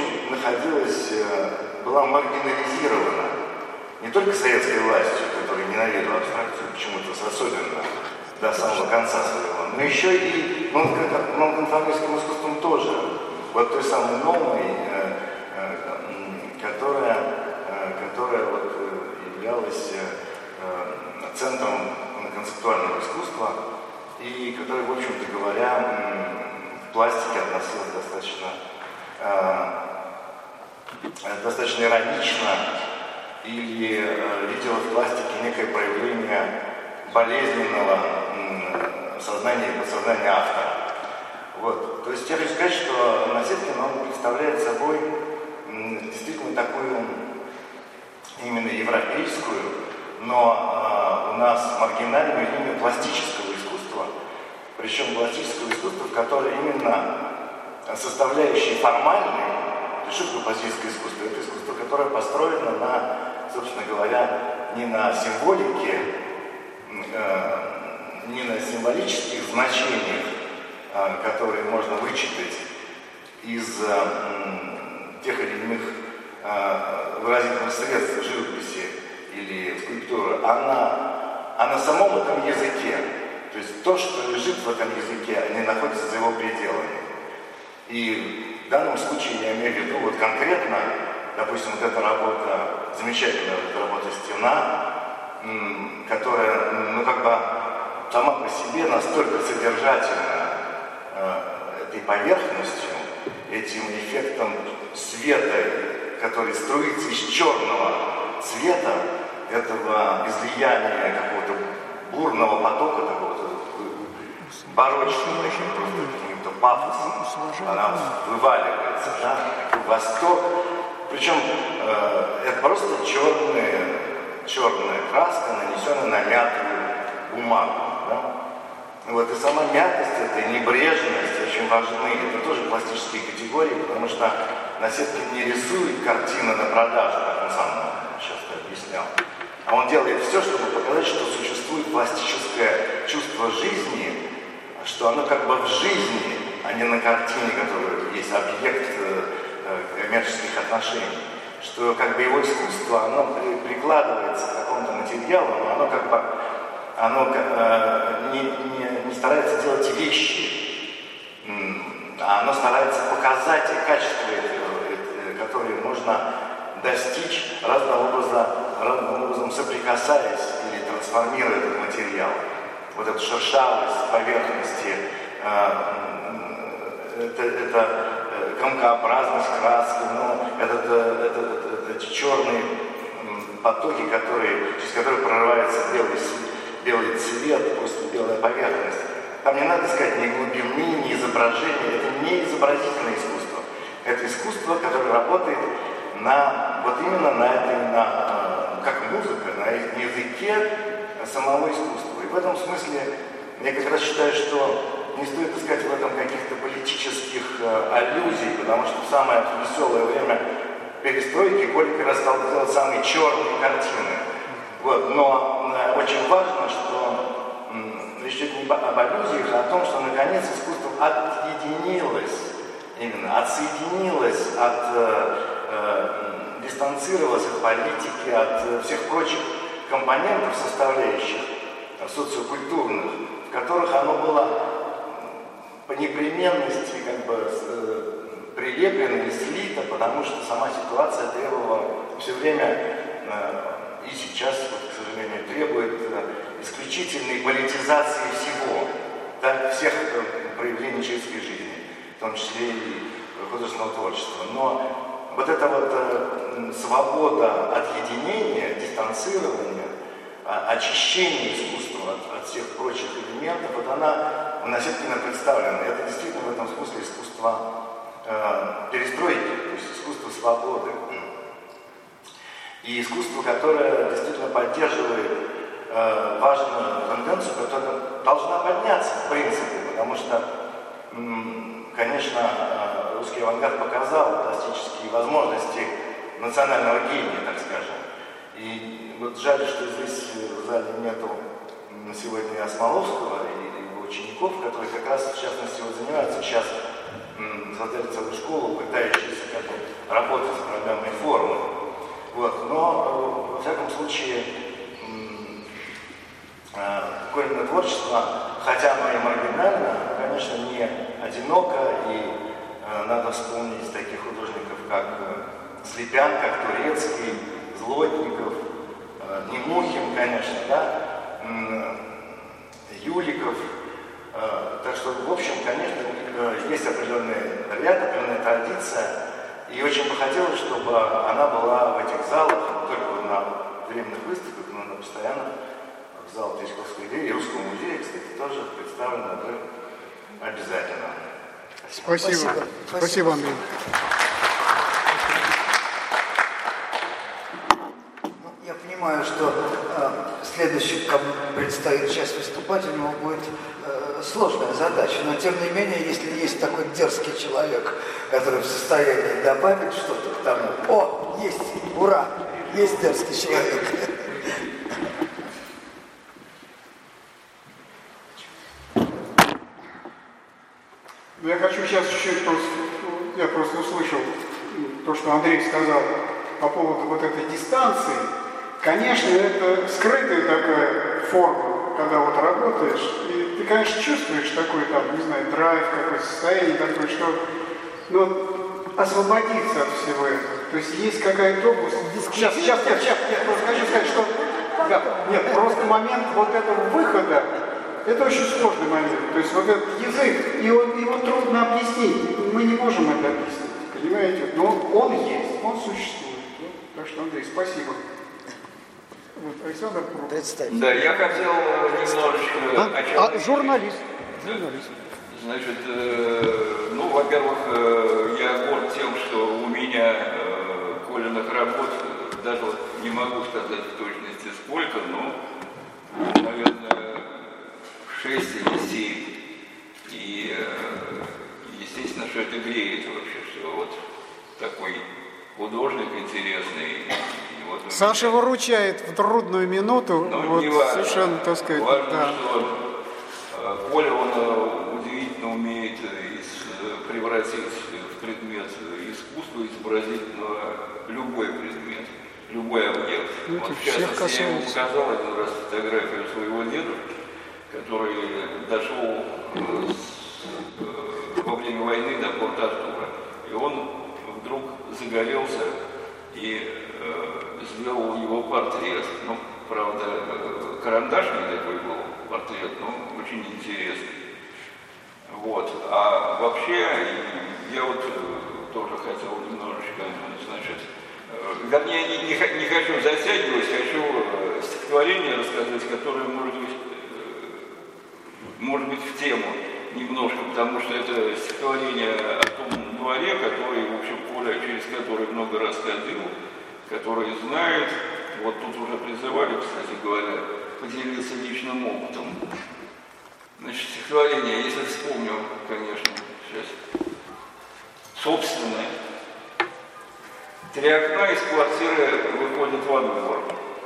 S4: была маргинализирована не только советской властью, которая ненавидела абстракцию почему-то особенно до самого конца своего, но еще и нонконформистским искусством тоже. Вот той самой новой, которая вот являлась центром концептуального искусства и которая, в общем-то говоря, в пластике относилась достаточно иронично или видела в пластике некое проявление болезненного сознания и подсознания автора. Вот. То есть я хочу сказать, что Насеткин, он представляет собой действительно такую именно европейскую, но у нас маргинальную линию пластического искусства, причем пластического искусства, в которое именно составляющие формальные, что такое пластическое искусство? Это искусство, которое построено на, собственно говоря, не на символике, не на символических значениях, которые можно вычитать из тех или иных выразительных средств живописи или скульптуры, а на самом этом языке. То есть то, что лежит в этом языке, не находится за его пределами. И в данном случае я имею в виду вот конкретно, допустим, вот эта работа, замечательная вот эта работа «Стена», которая, как бы сама по себе настолько содержательна этой поверхностью, этим эффектом света, который струится из черного цвета, этого излияния какого-то бурного потока, такого-то барочного, просто каким-то пафосом, она вываливается, да, такой восторг. Причем это просто черная краска, нанесенная на мятую бумагу. Да? Вот, и сама мятость, эта небрежность очень важны. Это тоже пластические категории, потому что Насеткин не рисует картины на продажу, как он сам сейчас объяснял. А он делает все, чтобы показать, что существует пластическое чувство жизни, что оно как бы в жизни, а не на картине, которая есть объект коммерческих отношений. Что как бы его искусство, оно прикладывается к какому-то материалу, но оно как бы не старается делать вещи, а оно старается показать качество, которые можно достичь разным образом соприкасаясь или трансформируя этот материал. Вот эту шершавость поверхности, это комкообразность краски, эти черные потоки, через которые прорывается белый цвет, просто белая поверхность. Там не надо искать ни глубины, ни изображения. Это не изобразительное искусство. Это искусство, которое работает как музыка, на языке самого искусства. И в этом смысле я как раз считаю, что не стоит искать в этом каких-то политических аллюзий, потому что в самое веселое время перестройки Коля как раз стал делать самые черные картины. Но очень важно, что речь идет не об аллюзиях, а о том, что наконец искусство отсоединилось, дистанцировалось от политики, от всех прочих компонентов, составляющих социокультурных, в которых оно было по непременности прилеплено и слито, потому что сама ситуация требовала все время, и сейчас, к сожалению, требует исключительной политизации всего, всех проявлений человеческой жизни, в том числе и художественного творчества. Но эта свобода от единения, дистанцирования, очищения искусства от всех прочих элементов, она насильственно представлена. Это действительно в этом смысле искусство перестройки, то есть искусство свободы. И искусство, которое действительно поддерживает важную тенденцию, которая должна подняться в принципе, потому что, конечно, русский авангард показал пластические возможности национального гения, так скажем. И жаль, что здесь в зале нету сегодня Осмоловского и его учеников, которые как раз, в частности, занимаются сейчас, создали целую школу, пытающуюся работать с проблемой формы. Но, во всяком случае, Колино творчество, хотя оно и маргинально, конечно, не одиноко, и надо вспомнить таких художников, как Слепян, как Турецкий, Злотников, Немухин, конечно, Юликов. Так что, в общем, конечно, есть определенный ряд, определенная традиция, и очень бы хотелось, чтобы она была в этих залах, не только на временных выставках, но на постоянных залах Третьяковской идеи и Русского музея, кстати, тоже представлена обязательно.
S2: Спасибо. Спасибо, Андрей.
S1: Я понимаю, что следующий, кому предстоит сейчас выступать, у него будет сложная задача, но тем не менее, если есть такой дерзкий человек, который в состоянии добавить что-то к тому, есть, ура, есть дерзкий человек.
S2: Я хочу сейчас чуть-чуть, я просто услышал то, что Андрей сказал по поводу этой дистанции. Конечно, это скрытая такая форма, когда работаешь, и ты, конечно, чувствуешь такой, не знаю, драйв, какое-то состояние такое, что, освободиться от всего этого. То есть есть какая-то область. Сейчас, я просто хочу сказать, что, просто момент этого выхода, это очень сложный момент. То есть этот язык, его трудно объяснить. Мы не можем это объяснить, понимаете? Но он есть, он существует. Так что, Андрей, спасибо. Александр Прокофьев.
S1: Представь.
S5: Да, я хотел немножечко...
S2: Журналист.
S5: Значит, во-первых, я горд тем, что у меня Колиных работ, даже не могу сказать в точности сколько, но, наверное, 6 или 7. И, естественно, что это греет вообще, что такой художник интересный.
S2: Саша выручает в трудную минуту, совершенно, так сказать,
S5: важно, что Коля, он удивительно умеет превратить в предмет искусства, изобразить любой предмет, любой объект. В частности, я ему показал один раз фотографию своего деда, который дошел во время войны до Порт-Артура. И он вдруг загорелся и сделал его портрет. Правда, карандашный такой был портрет, но очень интересный. А вообще, я тоже хотел немножечко, значит, вернее, не хочу затягивать, хочу стихотворение рассказать, которое может быть в тему немножко, потому что это стихотворение о том дворе, который, в общем, Коля, через который много раз ходил, который знает. Вот тут уже призывали, кстати говоря, поделиться личным опытом. Значит, стихотворение, если вспомню, конечно, сейчас, собственное. 3 окна из квартиры выходят во двор.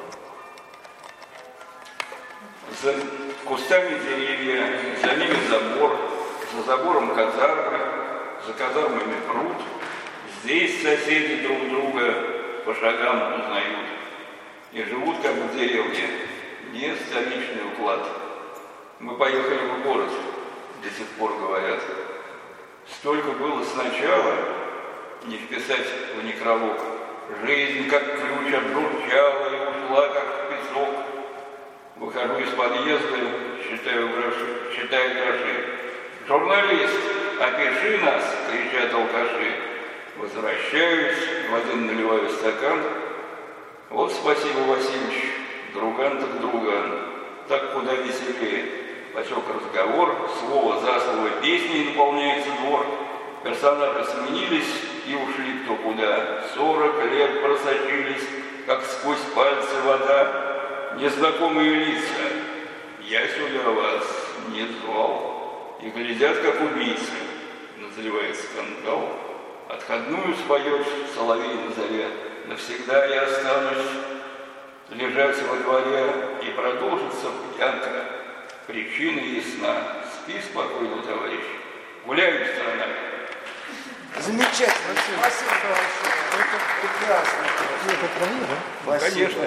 S5: За кустами деревья, за ними забор, за забором казармы, за казармами пруд. Здесь соседи друг друга по шагам узнают и живут как в деревне, не столичный уклад. Мы поехали в город, до сих пор говорят. Столько было сначала, не вписать в некролог. Жизнь, как ключ, обжурчала и ушла, как в песок. Выхожу из подъезда, считаю гроши. «Журналист, опиши нас!» — кричат алкаши. Возвращаюсь, в один наливаю стакан. Вот спасибо, Васильевич, друган так друган. Так куда веселее. Потек разговор, слово за слово песней наполняется двор. Персонажи сменились и ушли кто куда. 40 лет просочились, как сквозь пальцы вода. Незнакомые лица, я сюда вас не звал. И глядят, как убийцы, назревает скандал. Отходную споет соловей на заре. Навсегда я останусь лежать во дворе, и продолжится пьянка. Причина ясна. Спи спокойно, товарищ. Гуляем сторонами.
S1: Замечательно. Спасибо большое. Это прекрасно.
S2: Это твои, да?
S5: Конечно.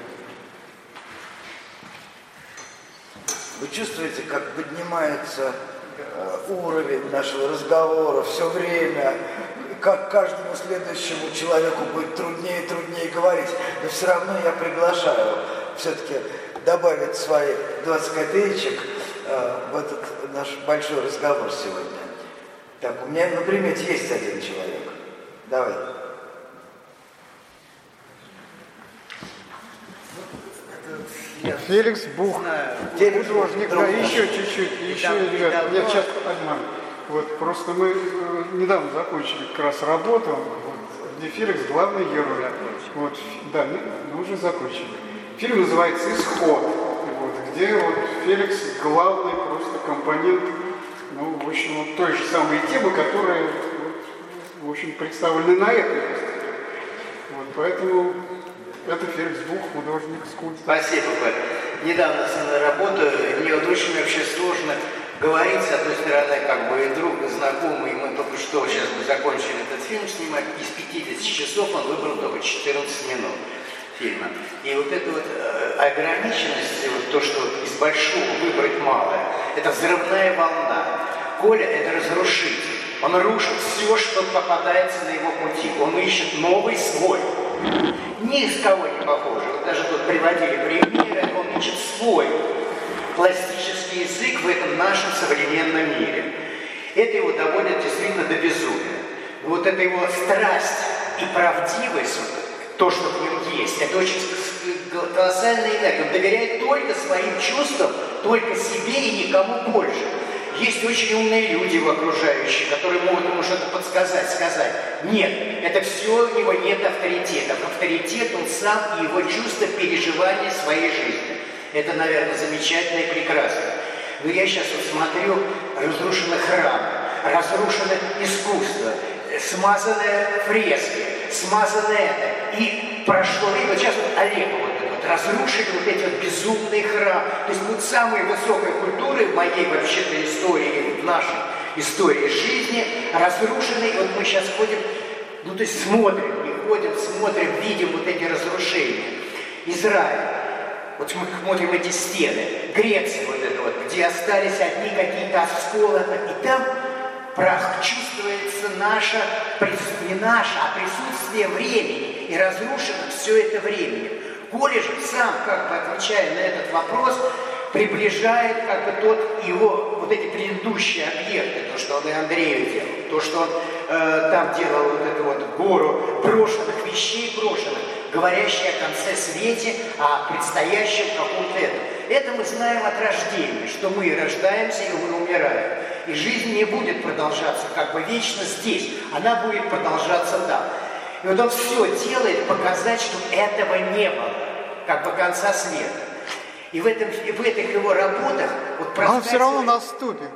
S1: Вы чувствуете, как поднимается уровень нашего разговора все время, как каждому следующему человеку будет труднее и труднее говорить, но все равно я приглашаю все-таки добавить свои 20 копеечек в этот наш большой разговор сегодня. Так, у меня на примете есть один человек. Давай.
S2: Феликс Бух, художник, да, еще чуть-чуть, еще, ребят, нет, сейчас, вот, просто мы недавно закончили как раз работу, вот, где Феликс главный герой, вот, да, мы уже закончили. Фильм называется «Исход», вот, где вот Феликс главный просто компонент, ну, в общем, вот той же самой темы, которая, вот, в общем, представлены на этой выставке. Вот, поэтому это Феликс Бух, художник, скульптор.
S6: Спасибо, Коль. Недавно с ним работаю, и мне вот очень вообще сложно говорить, с одной стороны, как бы и друг, и знакомый, и мы только что сейчас мы закончили этот фильм снимать, из 50 часов он выбрал только 14 минут фильма. И вот эта вот ограниченность, вот то, что из большого выбрать малое, это взрывная волна. Коля – это разрушитель. Он рушит все, что попадается на его пути. Он ищет новый свой. Ни с кого не похоже. Вот даже тут приводили примеры, он ищет свой пластический язык в этом нашем современном мире. Это его доводит действительно до безумия. Вот эта его страсть и правдивость, то, что в нем есть, это очень колоссальная энергия. Он доверяет только своим чувствам, только себе и никому больше. Есть очень умные люди в окружающие, которые могут ему что-то подсказать, сказать. Нет, это все, у него нет авторитета. Авторитет он сам и его чувство переживания своей жизни. Это, наверное, замечательно и прекрасно. Но я сейчас вот смотрю, разрушены храмы, разрушено искусство, смазанные фрески, смазано это. И прошло время, вот сейчас вот Олега вот разрушили вот эти вот безумные храмы. То есть вот самые высокие культуры в моей вообще-то истории, в нашей истории жизни разрушены. И вот мы сейчас ходим, ну то есть смотрим, не ходим, смотрим, видим вот эти разрушения. Израиль. Вот мы смотрим эти стены. Греция вот это вот, где остались одни какие-то осколки. И там чувствуется наше, не наше, а присутствие времени. И разрушено все это времени. Коля же сам, как бы отвечая на этот вопрос, приближает как бы тот его, вот эти предыдущие объекты, то, что он и Андрею делал, то, что он там делал вот эту вот гору брошенных вещей, говорящие о конце свете, о предстоящем каком-то этом. Это мы знаем от рождения, что мы рождаемся и мы умираем. И жизнь не будет продолжаться как бы вечно здесь, она будет продолжаться там. И вот он все делает показать, что этого не было, как бы конца света. И в этих его работах вот
S2: он все равно наступит.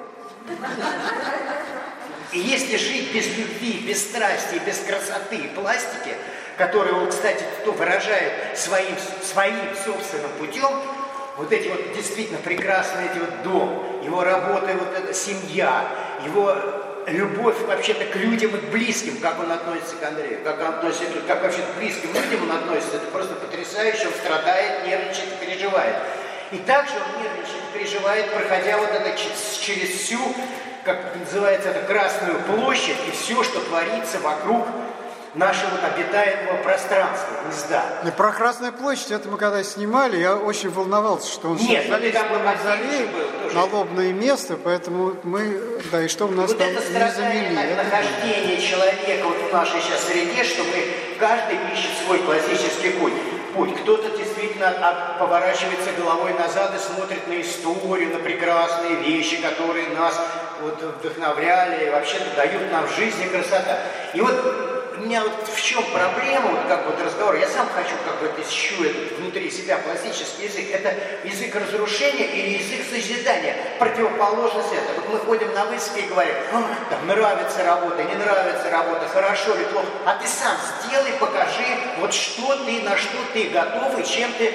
S6: И если жить без любви, без страсти, без красоты и пластики, которые он, кстати, выражает своим собственным путем, вот эти вот действительно прекрасные эти вот дом, его работа, вот эта семья, его любовь вообще-то к людям и к близким, как он относится к Андрею, как вообще к близким людям он относится, это просто потрясающе, он страдает, нервничает и переживает. И также он нервничает и переживает, проходя вот это через всю, как называется это, Красную площадь и все, что творится вокруг нашего обитаемого пространства, гнезда.
S2: И про Красную площадь, это мы когда снимали, я очень волновался, что он
S6: сейчас
S2: залезет в мавзолей, на лобное место, поэтому мы, да, и что у нас
S6: вот
S2: там
S6: это
S2: не замели.
S6: нахождение человека вот в нашей сейчас среде, что мы, каждый ищет свой классический путь. Кто-то действительно поворачивается головой назад и смотрит на историю, на прекрасные вещи, которые нас вот вдохновляли и вообще дают нам в жизни красота. И вот у меня вот в чем проблема, вот как вот разговор, я сам хочу как бы ищу внутри себя классический язык, это язык разрушения или язык созидания, противоположность это. Вот мы ходим на выставки и говорим, там нравится работа, не нравится работа, хорошо или плохо, а ты сам сделай, покажи, вот что ты, на что ты готов и чем ты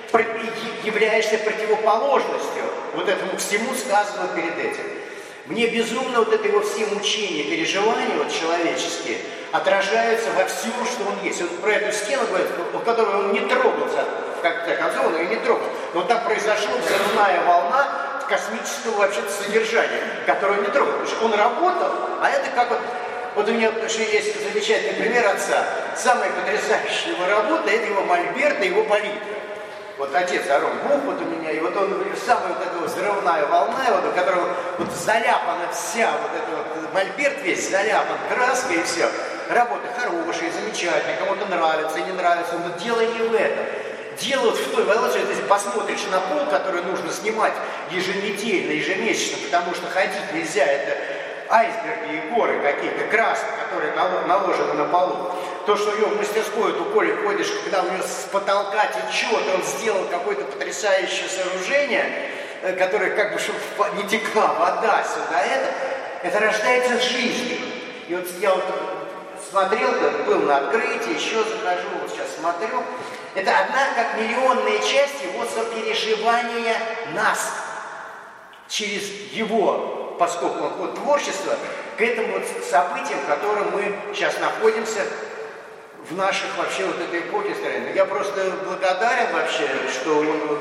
S6: являешься противоположностью вот этому всему сказанному перед этим. Мне безумно вот это его все мучения, переживания вот человеческие отражаются во всем, что он есть. Вот про эту стену говорит, которую он не трогался, в конце концов он ее не трогал. Но там произошла взрывная волна космического вообще-то содержания, которую он не трогал. Потому что он работал, а это как вот у меня есть замечательный пример отца. Самая потрясающая его работа — это его мольберт и его палитра. Вот отец Арон Бог вот у меня, и вот он, самая вот эта взрывная волна, вот, у которого вот заляпана вся, вот эта вот мольберт весь заляпан краской и все. Работа хорошая, замечательная, кому-то нравится, не нравится, но дело не в этом. Дело вот в той волне, если посмотришь на пол, который нужно снимать еженедельно, ежемесячно, потому что ходить нельзя, это айсберги и горы какие-то, краски, которые наложены на полу. То, что у него в мастерской, вот у Коли ходишь, когда у него с потолка течет, он сделал какое-то потрясающее сооружение, которое как бы, чтобы не текла вода сюда, это рождается жизнью. И вот я вот смотрел, был на открытии, еще захожу, вот сейчас смотрю. Это одна как миллионная часть его сопереживания нас через его, поскольку он ход творчества, к этому вот событиям, в котором мы сейчас находимся в наших вообще вот этой эпохе строения. Я просто благодарен вообще, что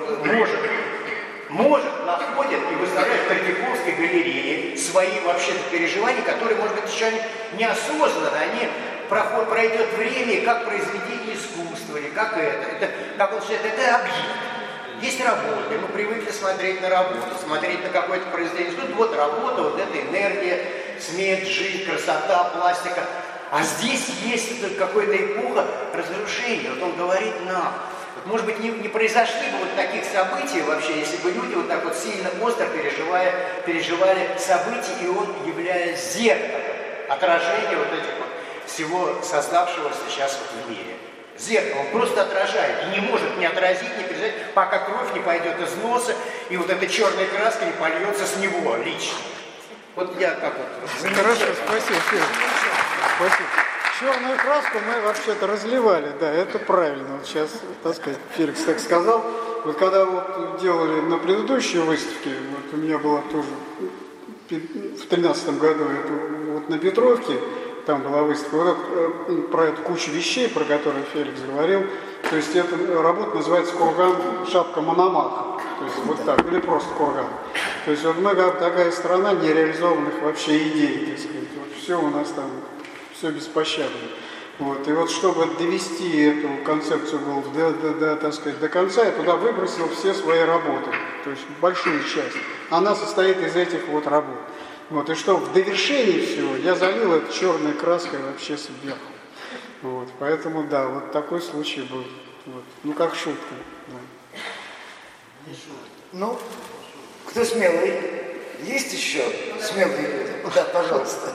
S6: он находит и выставляет в Третьяковской галерее свои вообще-то переживания, которые, может быть, еще неосознанно, они пройдет время, и как произведение искусства, или как это как он считает, это объект. Есть работа, мы привыкли смотреть на работу, смотреть на какое-то произведение. Тут вот работа, вот эта энергия, смерть, жизнь, красота, пластика. А здесь есть какая-то эпоха разрушения. Вот он говорит нам. Вот, может быть, не произошли бы вот таких событий вообще, если бы люди вот так вот сильно остро переживали события, и он, являясь зеркалом, отражение вот этих вот всего создавшегося сейчас вот в мире. Зеркало, он просто отражает, и не может не отразить, не пережать, пока кровь не пойдет из носа, и вот эта черная краска не польется с него лично. Вот я как вот...
S2: Хорошо, спасибо, Феликс. Спасибо. Черную краску мы вообще-то разливали, да, это правильно. Вот сейчас, так сказать, Феликс так сказал. Вот когда вот делали на предыдущей выставке, вот у меня была тоже в 2013 году, это вот на Петровке, там была выставка, вот про эту кучу вещей, про которые Феликс говорил. То есть эта работа называется «Курган. Шапка Мономаха». То есть вот так, или просто курган. То есть вот мы как такая страна нереализованных вообще идей, так сказать. Вот все у нас там, все беспощадно. Вот. И вот чтобы довести эту концепцию до конца, я туда выбросил все свои работы, то есть большую часть. Она состоит из этих вот работ. Вот. И что в довершении всего я залил это черной краской вообще сверху. Вот. Поэтому да, вот такой случай был. Вот. Ну как шутка. Да.
S1: Ну, кто смелый? Есть еще смелые люди? Да, пожалуйста.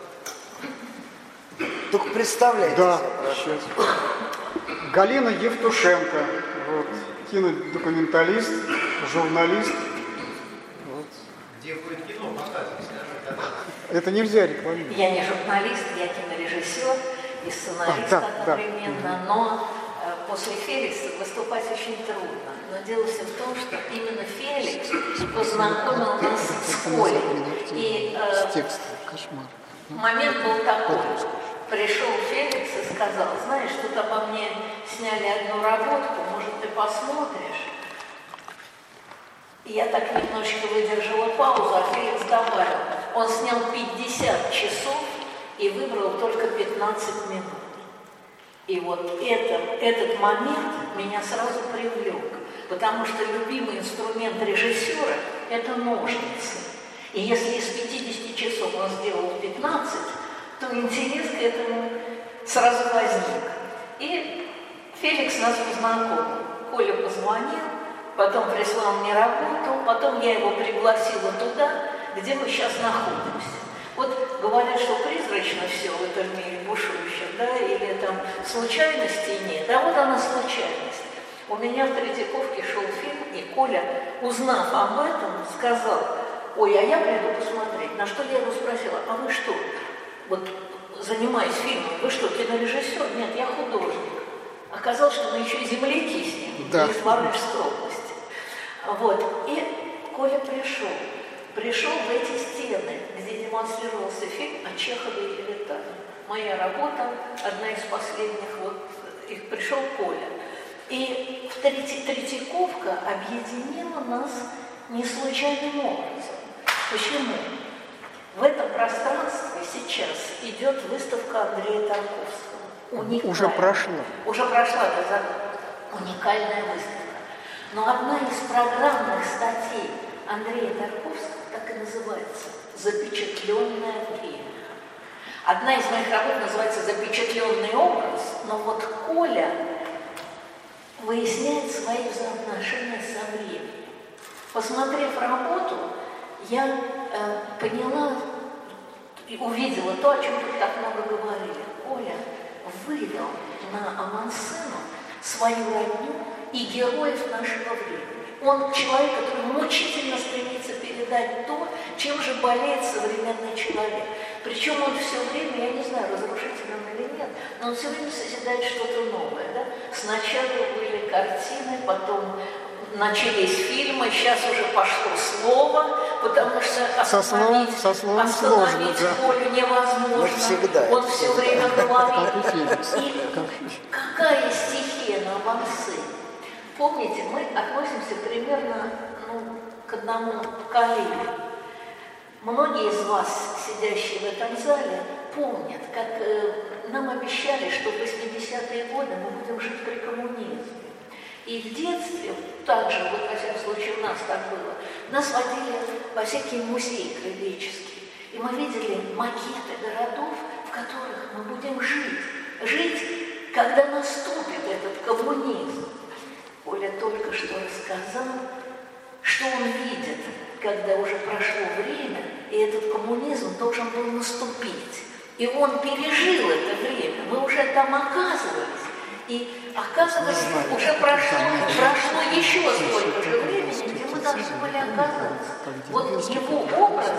S1: Только представляйте.
S2: Да, сейчас. Галина Евтушенко, вот, кинодокументалист, журналист. Вот.
S7: Где будет кино, показывать, скажи.
S2: Это нельзя рекламировать.
S8: Я не журналист, я кинорежиссер и сценарист одновременно, но после Феликса выступать очень трудно. Но дело все в том, что именно Феликс познакомил нас с Колей. И момент был такой. Пришел Феликс и сказал: знаешь, тут обо мне сняли одну работку, может, ты посмотришь? И я так немножечко выдержала паузу, а Феликс добавил: он снял 50 часов и выбрал только 15 минут. И вот этот момент меня сразу привлек, потому что любимый инструмент режиссера – это ножницы. И если из 50 часов он сделал 15, то интерес к этому сразу возник. И Феликс нас познакомил. Коля позвонил, потом прислал мне работу, потом я его пригласила туда, где мы сейчас находимся. Вот говорят, что призрачно все в этом мире бушующем, да, или там случайностей нет. А вот она случайность. У меня в Третьяковке шел фильм, и Коля, узнав об этом, сказал: ой, а я приду посмотреть. На что я его спросила: а вы что, вот занимаясь фильмом, вы что, кинорежиссер? Нет, я художник. Оказалось, что мы еще и земляки с ним, да, из Воронежской области. Вот, и Коля пришел в эти стены, где демонстрировался фильм о Чехове и Летане. Моя работа, одна из последних, вот их пришел Коля. И Третьяковка объединила нас не случайным образом. Почему? В этом пространстве сейчас идет выставка Андрея Тарковского. Уникальная.
S2: Уже прошла.
S8: Уже прошла, да, уникальная выставка. Но одна из программных статей Андрея Тарковского так и называется «Запечатленное время». Одна из моих работ называется «Запечатленный образ», но вот Коля выясняет свои взаимоотношения со временем. Посмотрев работу, я поняла и увидела то, о чем тут так много говорили. Коля вывел на авансцену свою родню и героев нашего времени. Он человек, который мучительно стремится передать то, чем же болеет современный человек. Причем он все время, я не знаю, разрушителен или нет, но он все время созидает что-то новое. Да? Сначала были картины, потом начались фильмы, сейчас уже пошло слово, потому что остановить Колю невозможно. Он все время говорит. И какая стихия на авансцене? Помните, мы относимся примерно к одному поколению. Многие из вас, сидящие в этом зале, помнят, как нам обещали, что в 80-е годы мы будем жить при коммунизме. И в детстве, также, вот во всяком случае у нас так было, нас водили во всякие музеи краеведческие. И мы видели макеты городов, в которых мы будем жить. Жить, когда наступит этот коммунизм. Оля только что рассказал, что он видит, когда уже прошло время, и этот коммунизм должен был наступить. И он пережил это время, мы уже там оказывались. И оказывается, уже прошло еще столько же времени, где мы должны были оказаться. Вот его образ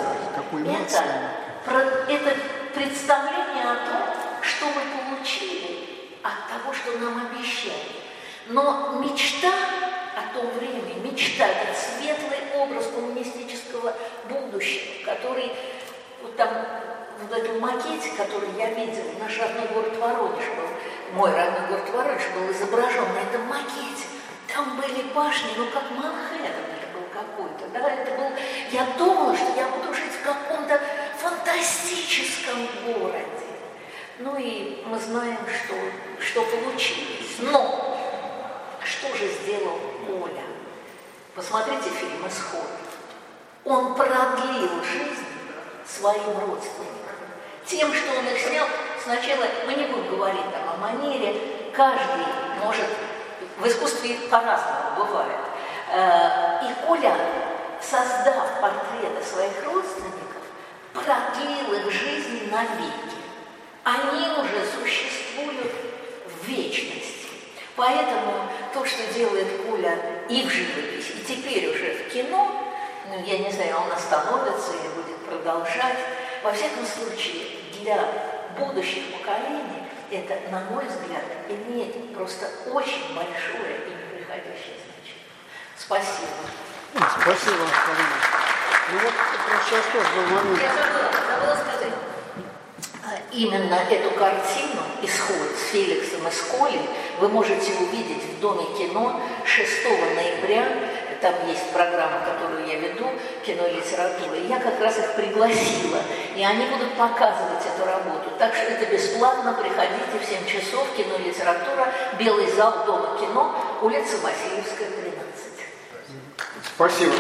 S8: – это представление о том, что мы получили от того, что нам обещали. Но мечта о том времени, мечта, это светлый образ коммунистического будущего, который вот там, в этом макете, который я видела, наш родной город Воронеж был, мой родной город Воронеж был изображен на этом макете. Там были башни, как Манхэттен это был какой-то, да, это был, я думала, что я буду жить в каком-то фантастическом городе. Ну и мы знаем, что получилось. Но что же сделал Коля? Посмотрите фильм «Исход». Он продлил жизнь своим родственникам. Тем, что он их снял, сначала, мы не будем говорить там о манере, каждый может, в искусстве по-разному бывает. И Коля, создав портреты своих родственников, продлил их жизнь навеки. Они уже существуют в вечности. Поэтому то, что делает Коля и в живописи, и теперь уже в кино, ну, я не знаю, он остановится или будет продолжать, во всяком случае, для будущих поколений это, на мой взгляд, имеет просто очень большое и неприходящее значение. Спасибо.
S2: Спасибо, Полина. Ну вот сейчас тоже был момент.
S8: Я забыла сказать. Именно эту картину «Исход» с Феликсом и с Колей вы можете увидеть в Доме кино 6 ноября. Там есть программа, которую я веду, «Кино и литература». И я как раз их пригласила, и они будут показывать эту работу. Так что это бесплатно, приходите в 7 часов, «Кино и литература», Белый зал Дома кино, улица Васильевская, 13.
S2: Спасибо.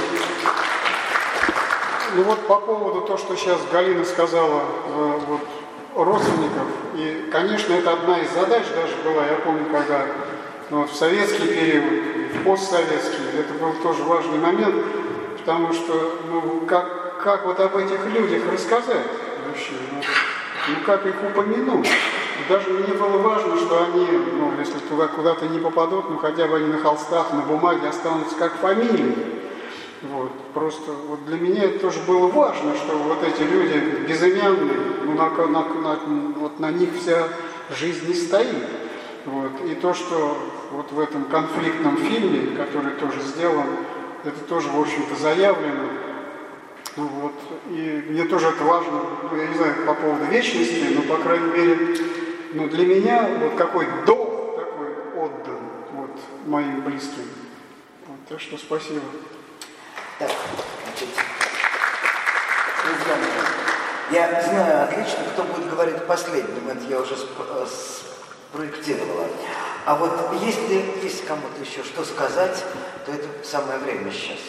S2: Ну вот по поводу того, что сейчас Галина сказала, вот, родственников, и, конечно, это одна из задач даже была, я помню, когда вот, в советский период, в постсоветский, это был тоже важный момент, потому что, ну, как вот об этих людях рассказать вообще, ну как их упомянуть. И даже мне было важно, что они, ну, если туда куда-то не попадут, ну, хотя бы они на холстах, на бумаге останутся как фамилии. Вот. Просто вот для меня это тоже было важно, что вот эти люди безымянные, ну, вот на них вся жизнь не стоит. Вот. И то, что вот в этом конфликтном фильме, который тоже сделан, это тоже, в общем-то, заявлено. Ну, вот. И мне тоже это важно, ну, я не знаю, по поводу вечности, но, по крайней мере, ну, для меня вот какой долг такой отдан вот, моим близким. Вот. Так что спасибо.
S1: Так, значит, я знаю отлично, кто будет говорить последним, это я уже спроектировала. А вот если есть кому-то еще что сказать, то это самое время сейчас.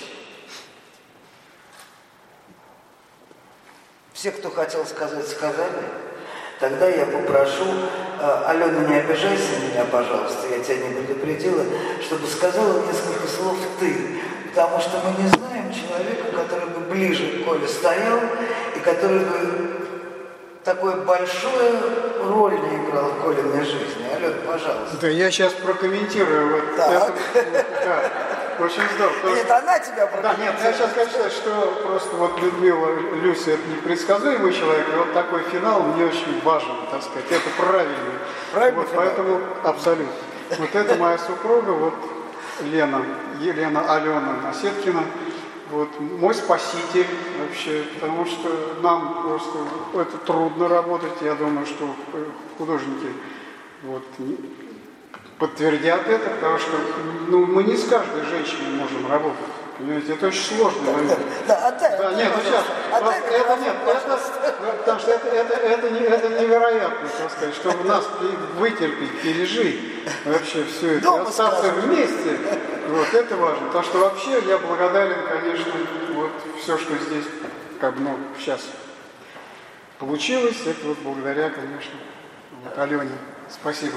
S1: Все, кто хотел сказать, сказали. Тогда я попрошу, Алена, не обижайся на меня, пожалуйста, я тебя не предупредила, чтобы сказала несколько слов ты. Потому что мы не знаем человека, который бы ближе к Коле стоял и который бы такой большой роль не играл в Колиной жизни. Алена, пожалуйста.
S2: Да, я сейчас прокомментирую вот это. Да, очень здорово.
S1: Нет, она тебя прокомментирует.
S2: Да, нет, я сейчас хочу сказать, что просто вот Людмила, Люся, это непредсказуемый человек, и вот такой финал мне очень важен, так сказать, это правильный.
S1: Правильный
S2: вот,
S1: финал.
S2: поэтому абсолютно. Вот это моя супруга, вот Елена Алена Насеткина, вот, мой спаситель вообще, потому что нам просто это трудно работать, я думаю, что художники вот, подтвердят это, потому что ну, мы не с каждой женщиной можем работать. Понимаете, это очень сложный момент.
S1: Да,
S2: нет, сейчас. Это нет, потому что это невероятно, так сказать, чтобы нас вытерпеть, пережить вообще все это,
S1: дома
S2: остаться
S1: скажем.
S2: вместе. Вот это важно. Потому что вообще я благодарен, конечно, вот все, что здесь, как бы, ну, сейчас получилось, это вот благодаря, конечно, вот, Алене. Спасибо.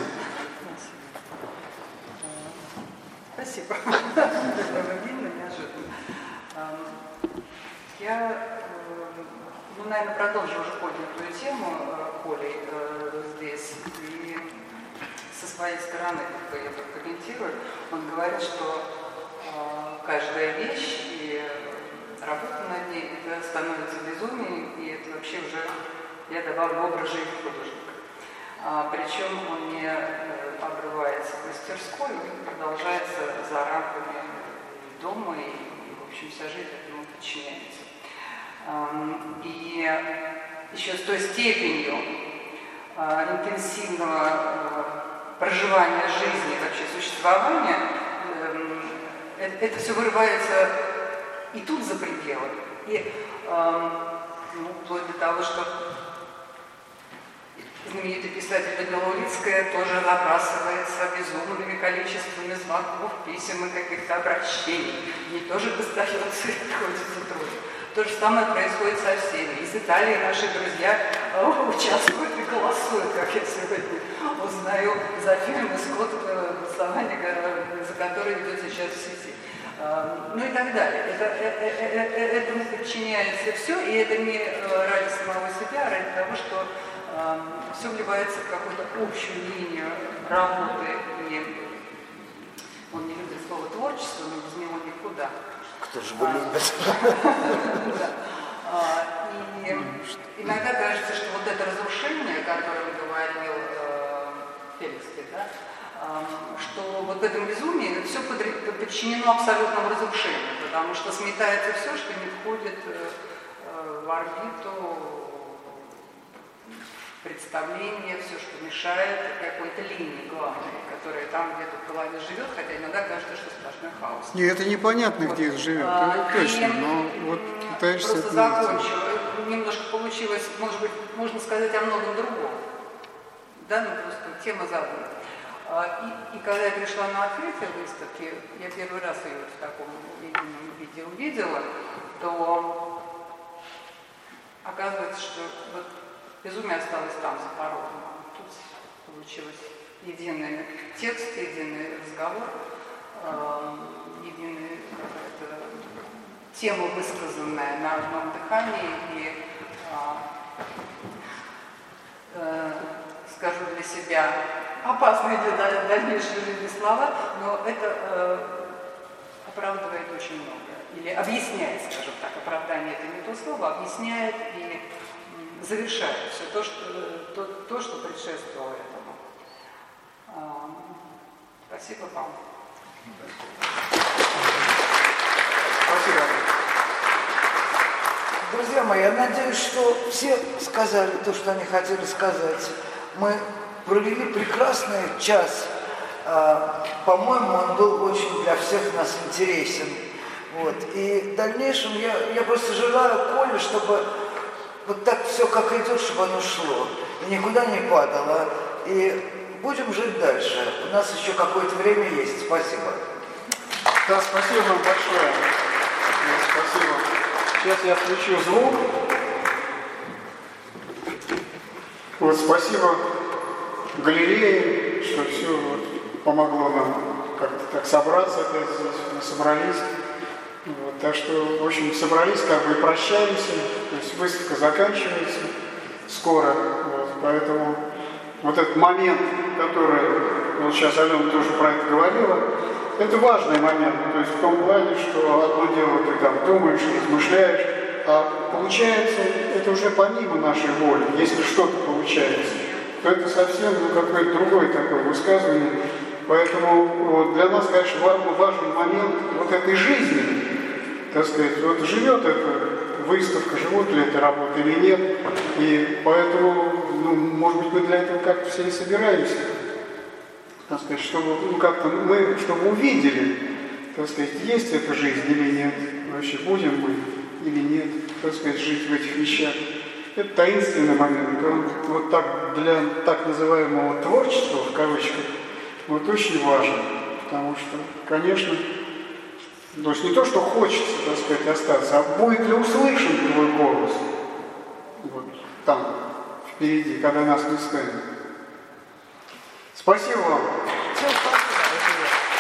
S9: Спасибо. Добровольно, неожиданно. Я, ну, наверное, продолжу уже поднятую тему Коли здесь. И со своей стороны, как бы я прокомментирую, он говорит, что каждая вещь и работа над ней, это становится безумием, и это вообще уже, я добавлю, образ жизни художника. Причем он не обрывается в мастерской, он продолжается за рамками дома, и в общем, вся жизнь этому подчиняется. И еще с той степенью интенсивного проживания жизни, вообще существования, это все вырывается и тут за пределы, и ну, вплоть до того, что знаменитый писатель Людмила Улицкая тоже набрасывается безумными количествами звонков, писем и каких-то обращений. Ей тоже достается и приходится трудно. То же самое происходит со всеми. Из Италии наши друзья участвуют и голосуют, как я сегодня узнаю, за фильм «Исход», голосование, за который идет сейчас в сети. Ну и так далее. Этому подчиняется все, и это не ради самого себя, а ради того, что все вливается в какую-то общую линию работы. И он не любит слово творчество, но без него никуда.
S1: Кто же его любит?
S9: И иногда кажется, что вот это разрушение, о котором говорил Феликский, да, что вот в этом безумии все подчинено абсолютному разрушению, потому что сметается все, что не входит в орбиту представления, все, что мешает какой-то линии главной, которая там где-то в голове живет, хотя иногда кажется, что сплошной хаос.
S2: Нет, это непонятно, вот. Где это живет, это точно, но вот пытаешься...
S9: Просто закончила. Немножко получилось, может быть, можно сказать о многом другом. Да, ну просто тема задана. И когда я пришла на открытие выставки, я первый раз ее в таком виде увидела, то оказывается, что вот безумие осталось там, за порогом. Тут получилось единый текст, единый разговор, единая какая-то тема, высказанная на одном дыхании. И скажу для себя опасные для дальнейшей жизни слова, но это оправдывает очень много. Или объясняет, скажем так, оправдание это не то слово, объясняет и завершает все то, что предшествовало этому. Спасибо вам.
S2: Спасибо.
S1: Друзья мои, я надеюсь, что все сказали то, что они хотели сказать. Мы провели прекрасный час. По-моему, он был очень для всех нас интересен. Вот. И в дальнейшем я просто желаю Коле, чтобы вот так все как идет, чтобы оно шло. И никуда не падало. И будем жить дальше. У нас еще какое-то время есть. Спасибо.
S2: Да, спасибо вам большое. Спасибо. Сейчас я включу звук. Вот, спасибо галерее, что все вот помогло нам как-то так собраться опять здесь. Мы собрались. Вот, так что, в общем, собрались, как бы и прощаемся. То есть выставка заканчивается скоро. Вот, поэтому вот этот момент, который, вот сейчас Алена тоже про это говорила, это важный момент. То есть в том плане, что одно дело ты там думаешь, размышляешь, а получается это уже помимо нашей воли. Если что-то получается, то это совсем какое-то другое такое высказывание. Поэтому вот, для нас, конечно, важный момент вот этой жизни, так сказать, вот живет эта выставка, живут ли эта работа или нет. И поэтому, ну, может быть, мы для этого как-то все и собираемся, так сказать, чтобы как-то мы, чтобы увидели, так сказать, есть эта жизнь или нет, вообще будем мы или нет, так сказать, жить в этих вещах. Это таинственный момент. Он вот так для так называемого творчества, в кавычках, вот очень важен. Потому что, конечно, то есть не то, что хочется, так сказать, остаться, а будет ли услышан твой голос вот там, впереди, когда нас не станет. Спасибо вам.
S1: Всем спасибо.